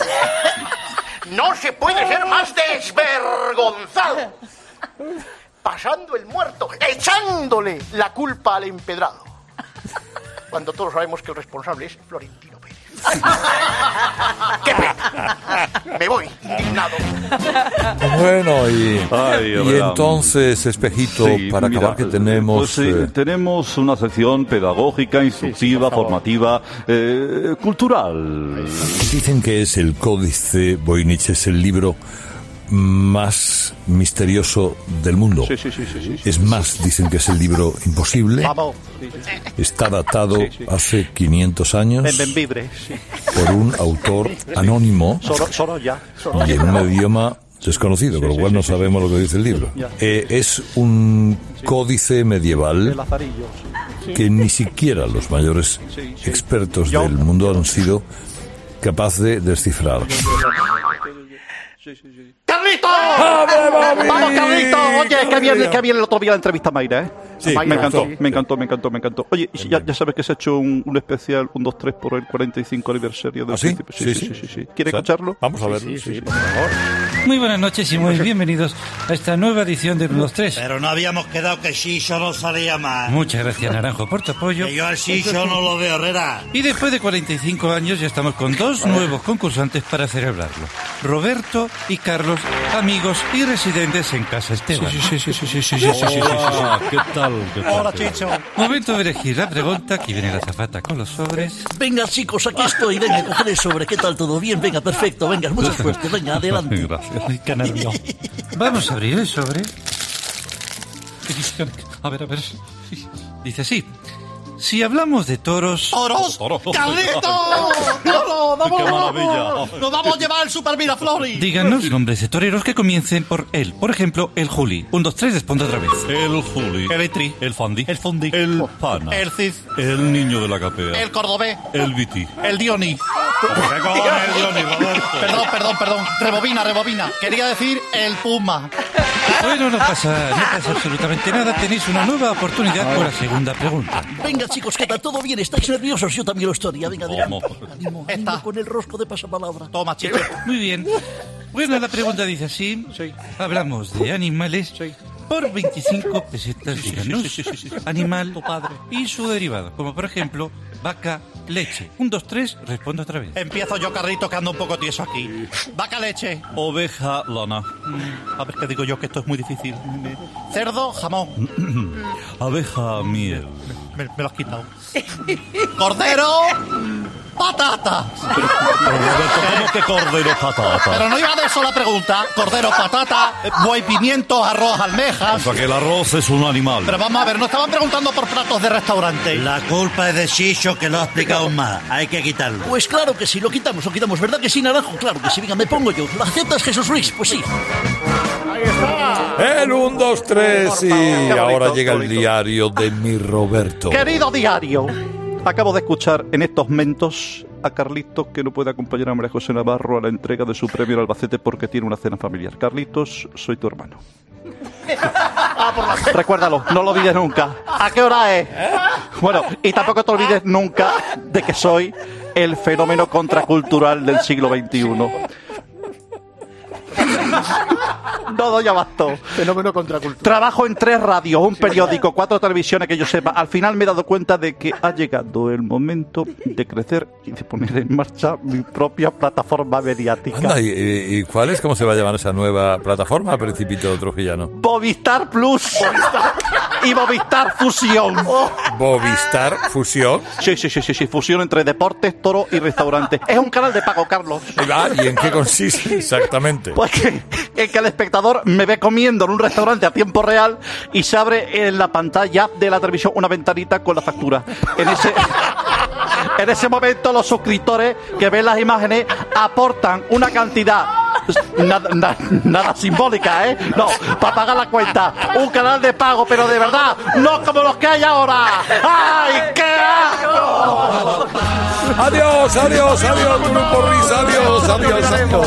[SPEAKER 18] No se puede ser más desvergonzado. Pasando el muerto, echándole la culpa al empedrado. Cuando todos sabemos que el responsable es Florentino Pérez. ¡Qué pena! Me voy, indignado.
[SPEAKER 10] Bueno, y
[SPEAKER 7] verdad.
[SPEAKER 10] entonces, Espejito, para acabar, que tenemos...
[SPEAKER 7] Tenemos una sección pedagógica, instructiva, formativa, cultural.
[SPEAKER 10] Dicen que es el Códice Voynich, es el libro más misterioso del mundo.
[SPEAKER 7] Sí.
[SPEAKER 10] Es más, dicen que es el libro imposible.
[SPEAKER 18] Vamos.
[SPEAKER 10] Está datado hace 500 años
[SPEAKER 18] En Benvibre, sí.
[SPEAKER 10] por un autor anónimo
[SPEAKER 18] Sorolla.
[SPEAKER 10] y en un idioma desconocido, con lo cual no sabemos lo que dice el libro. Es un códice medieval que ni siquiera los mayores expertos del mundo han sido capaces de descifrar.
[SPEAKER 18] ¡Carlito!
[SPEAKER 12] ¡Vamos, Carlito! Oye, qué bien el otro día la entrevista a Mayra, ¿eh?
[SPEAKER 10] Sí,
[SPEAKER 12] me encantó. Oye, ya sabes que se ha hecho un especial 1, 2, 3 por el 45 aniversario del Príncipe. Sí. ¿Quieres escucharlo?
[SPEAKER 10] Vamos a ver.
[SPEAKER 12] Sí, por favor.
[SPEAKER 4] Muy buenas noches y muy bienvenidos a esta nueva edición de 1, 2, 3.
[SPEAKER 8] Pero no habíamos quedado que Xixo no salía más.
[SPEAKER 4] Muchas gracias, Naranjo, por tu apoyo.
[SPEAKER 8] Que yo al Xixo no lo veo, Herrera.
[SPEAKER 4] Y después de 45 años ya estamos con dos nuevos concursantes para celebrarlo. Roberto y Carlos, amigos y residentes en Casa Esteban.
[SPEAKER 22] Sí. ¿Qué tal?
[SPEAKER 8] Hola, Chicho.
[SPEAKER 4] Momento de elegir la pregunta. Aquí viene la azafata con los sobres.
[SPEAKER 12] Venga, chicos, aquí estoy. Venga, coger el sobre. ¿Qué tal? ¿Todo bien? Venga, perfecto. Venga, mucha suerte. Venga, adelante.
[SPEAKER 4] Gracias. Ay, qué nervio. Vamos a abrir el sobre. A ver. Dice así. Si hablamos de toros...
[SPEAKER 8] ¡Toros! ¡Carlito! ¡Vámonos!
[SPEAKER 22] ¡Qué maravilla!
[SPEAKER 8] ¡Nos vamos a llevar el Super Miraflores!
[SPEAKER 4] Díganos nombres de toreros que comiencen por él. Por ejemplo, el Juli. 1, 2, 3, responde otra vez.
[SPEAKER 22] El Juli.
[SPEAKER 8] El Itri.
[SPEAKER 22] El Fandi.
[SPEAKER 8] El Fundi.
[SPEAKER 22] El Pana.
[SPEAKER 8] El Cid.
[SPEAKER 22] El Niño de la Capea.
[SPEAKER 8] El Cordobés.
[SPEAKER 22] El Viti.
[SPEAKER 8] El Dioni.
[SPEAKER 22] ¿Qué cojones el Dioni, Roberto?
[SPEAKER 8] Perdón. Rebobina. Quería decir el Puma.
[SPEAKER 4] Bueno, no pasa absolutamente nada. Tenéis una nueva oportunidad con la segunda pregunta.
[SPEAKER 12] Venga, chicos, ¿qué tal? ¿Todo bien? ¿Estáis nerviosos? Yo también lo estoy. Venga, adelante. Ánimo con el rosco de pasapalabra.
[SPEAKER 8] Toma, chico.
[SPEAKER 4] Muy bien. Bueno, la pregunta dice así. Hablamos de animales. Por 25 pesetas, díganos. Animal, tu padre. Y su derivado. Como por ejemplo, vaca, leche. 1, 2, 3, respondo otra vez.
[SPEAKER 8] Empiezo yo, Carlito, que ando un poco tieso aquí. Vaca, leche.
[SPEAKER 22] Oveja, lana.
[SPEAKER 8] A ver qué digo yo, que esto es muy difícil. Cerdo, jamón.
[SPEAKER 22] Abeja, miel.
[SPEAKER 8] Me lo has quitado. Cordero, patata.
[SPEAKER 22] Roberto, ¿cómo que cordero, patata?
[SPEAKER 8] Pero no iba de eso la pregunta. Cordero, patata, buey, pimiento, arroz, almejas.
[SPEAKER 22] O sea que el arroz es un animal.
[SPEAKER 8] Pero vamos a ver, nos estaban preguntando por platos de restaurante. La culpa es de Xixo, que lo ha explicado más. Hay que quitarlo.
[SPEAKER 12] Pues claro que sí, lo quitamos. ¿Verdad que sí, Naranjo? Claro que sí. Venga, me pongo yo. ¿La aceptas, Jesús Ruiz? Pues sí.
[SPEAKER 3] Ahí está.
[SPEAKER 10] El 1, 2, 3 y ahora llega el diario de mi Roberto.
[SPEAKER 12] Querido diario, acabo de escuchar en estos momentos a Carlitos que no puede acompañar a María José Navarro a la entrega de su premio al Albacete porque tiene una cena familiar. Carlitos, soy tu hermano. Recuérdalo, no lo olvides nunca. ¿A qué hora es? Bueno, y tampoco te olvides nunca de que soy el fenómeno contracultural del siglo XXI. No, ya bastó.
[SPEAKER 3] Fenómeno contracultural.
[SPEAKER 12] Trabajo en 3 radios, un periódico, 4 televisiones, que yo sepa. Al final me he dado cuenta de que ha llegado el momento de crecer y de poner en marcha mi propia plataforma mediática.
[SPEAKER 10] Anda, ¿y cuál es? ¿Cómo se va a llamar esa nueva plataforma, Principito Trujillano?
[SPEAKER 12] Movistar Plus y Movistar Fusión.
[SPEAKER 10] ¿Movistar Fusión?
[SPEAKER 12] Sí, fusión entre deportes, toro y restaurante. Es un canal de pago, Carlos.
[SPEAKER 10] ¿Y en qué consiste exactamente?
[SPEAKER 12] Pues que el espectador me ve comiendo en un restaurante a tiempo real y se abre en la pantalla de la televisión una ventanita con la factura. En ese momento los suscriptores que ven las imágenes aportan una cantidad nada simbólica, ¿eh? No, para pagar la cuenta. Un canal de pago, pero de verdad, no como los que hay ahora. ¡Ay, qué asco!
[SPEAKER 10] Adiós, Grupo Risa, adiós.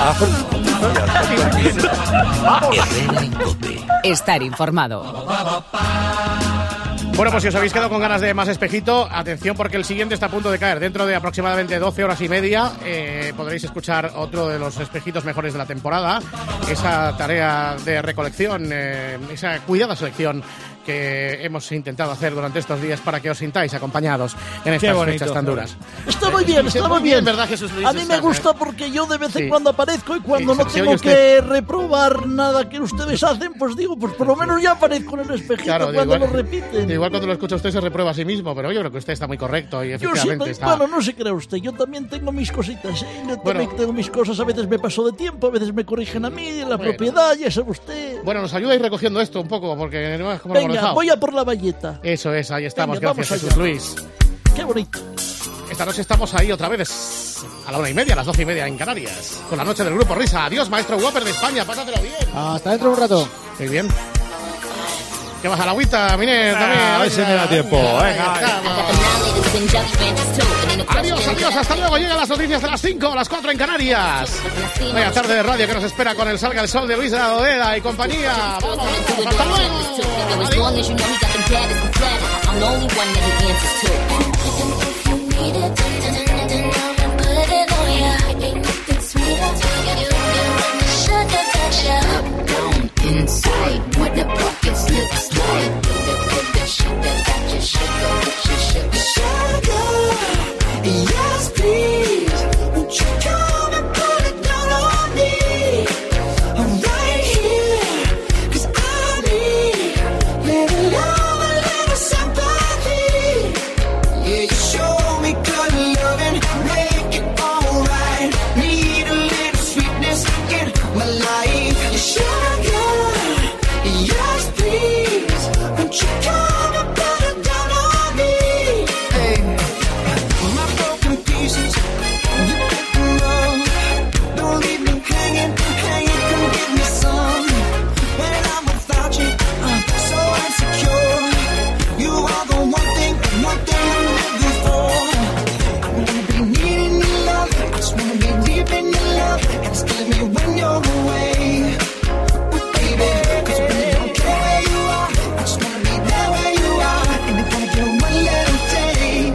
[SPEAKER 1] Estar informado.
[SPEAKER 3] Bueno, pues si os habéis quedado con ganas de más espejito, atención porque el siguiente está a punto de caer. Dentro de aproximadamente 12 horas y media podréis escuchar otro de los espejitos mejores de la temporada. Esa tarea de recolección, esa cuidada selección que hemos intentado hacer durante estos días para que os sintáis acompañados en estas
[SPEAKER 12] bonito,
[SPEAKER 3] fechas tan duras.
[SPEAKER 12] Está muy bien, está muy bien.
[SPEAKER 3] ¿Verdad, Jesús Luis?
[SPEAKER 12] A mí me gusta porque yo de vez en
[SPEAKER 3] Sí.
[SPEAKER 12] cuando aparezco y cuando
[SPEAKER 3] Sí,
[SPEAKER 12] no
[SPEAKER 3] se
[SPEAKER 12] tengo
[SPEAKER 3] oye
[SPEAKER 12] que reprobar nada que ustedes hacen, pues digo, pues por lo menos ya aparezco en el espejito
[SPEAKER 3] Claro,
[SPEAKER 12] cuando
[SPEAKER 3] igual,
[SPEAKER 12] lo repiten.
[SPEAKER 3] igual cuando lo escucha usted se reprueba a sí mismo, pero yo creo que usted está muy correcto y
[SPEAKER 12] Yo
[SPEAKER 3] efectivamente
[SPEAKER 12] sí,
[SPEAKER 3] está...
[SPEAKER 12] bueno, no se crea usted, yo también tengo mis cositas, ¿eh? Yo
[SPEAKER 3] Bueno.
[SPEAKER 12] también tengo mis cosas, a veces me paso de tiempo, a veces me corrigen a mí, la
[SPEAKER 3] Bueno.
[SPEAKER 12] propiedad, ya sabe usted.
[SPEAKER 3] Bueno, nos ayudáis recogiendo esto un poco, porque no es como lo hemos
[SPEAKER 12] Venga,
[SPEAKER 3] dejado.
[SPEAKER 12] voy a por la valleta.
[SPEAKER 3] Eso es, ahí estamos,
[SPEAKER 12] Venga,
[SPEAKER 3] gracias
[SPEAKER 12] vamos
[SPEAKER 3] Jesús
[SPEAKER 12] allá.
[SPEAKER 3] Luis.
[SPEAKER 12] Qué bonito.
[SPEAKER 3] Esta noche estamos ahí otra vez a la 1:30, a las 12:30 en Canarias, con la noche del Grupo Risa. Adiós, maestro Whopper de España, pásatelo bien.
[SPEAKER 5] Hasta dentro de un rato.
[SPEAKER 3] Muy bien. ¿Qué vas a la agüita, Miner? También.
[SPEAKER 10] A ver si me da tiempo. Venga.
[SPEAKER 3] Adiós, hasta luego. Llegan las noticias de las 5, las 4 en Canarias. Vaya tarde de radio que nos espera con el Salga el Sol de Luis de la Odeda y compañía. Vamos, hasta luego.
[SPEAKER 16] As long as you know he got them daddies and flatters, I'm the only one that he answers to. If you need it, then I'ma put it on ya. Ain't nothing sweeter. You sugar got ya down inside with the broken slip slide. The sugar got your sugar with your sugar. Sugar, yes please. Won't you come and put it down on me? I'm right here, 'cause I need little love, a little sympathy. Yeah, you show me good loving, make it alright. Need a little sweetness in my life. Sugar, yes please. Won't you come and put it down on me? Hey, my broken pieces, you pick them up. Don't leave me hanging, come give me some. When I'm without you, I'm so insecure. You are the one thing I'm living for. I wanna be needing your love, I just wanna be deep in your love, and it's killing me when you're away. Baby, 'cause I really don't care where you are, I just wanna be there where you are, and I'm gonna get one little day.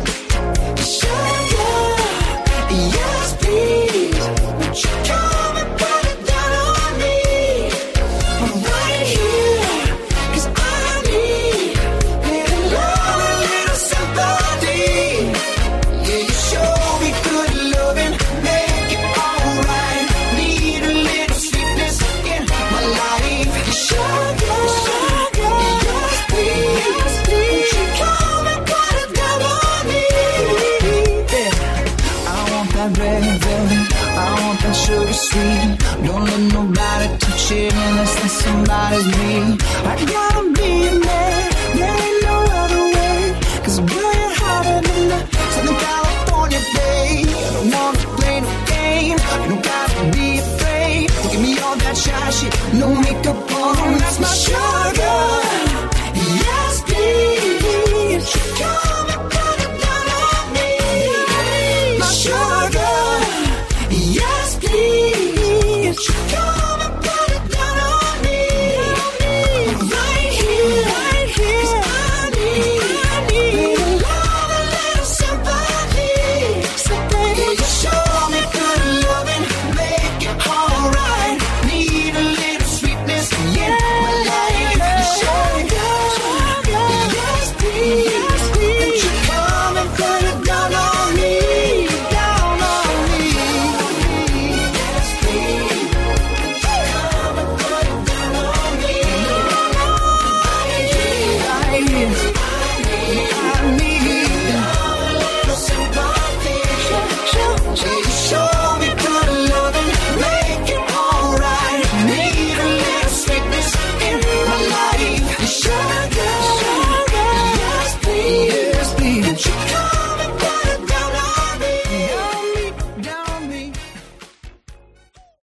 [SPEAKER 16] Sugar, yes please, won't you come and put it down on me? I'm right here, 'cause I need little love, a little sympathy. Yeah, you show me good loving, make it alright. Need a little sweetness in my life. Sugar, yes please, won't you come and put it down on me? I want that red velvet, I want that sugar sweet. Don't let nobody touch it unless that somebody's me. I gotta be a man, there ain't no other way. 'Cause girl, you're hotter than the Southern California day. I don't wanna play no game, you don't gotta be afraid. Give me all that shy shit, no makeup on, that's my sugar. Yes, please, come and put it down on me. My sugar.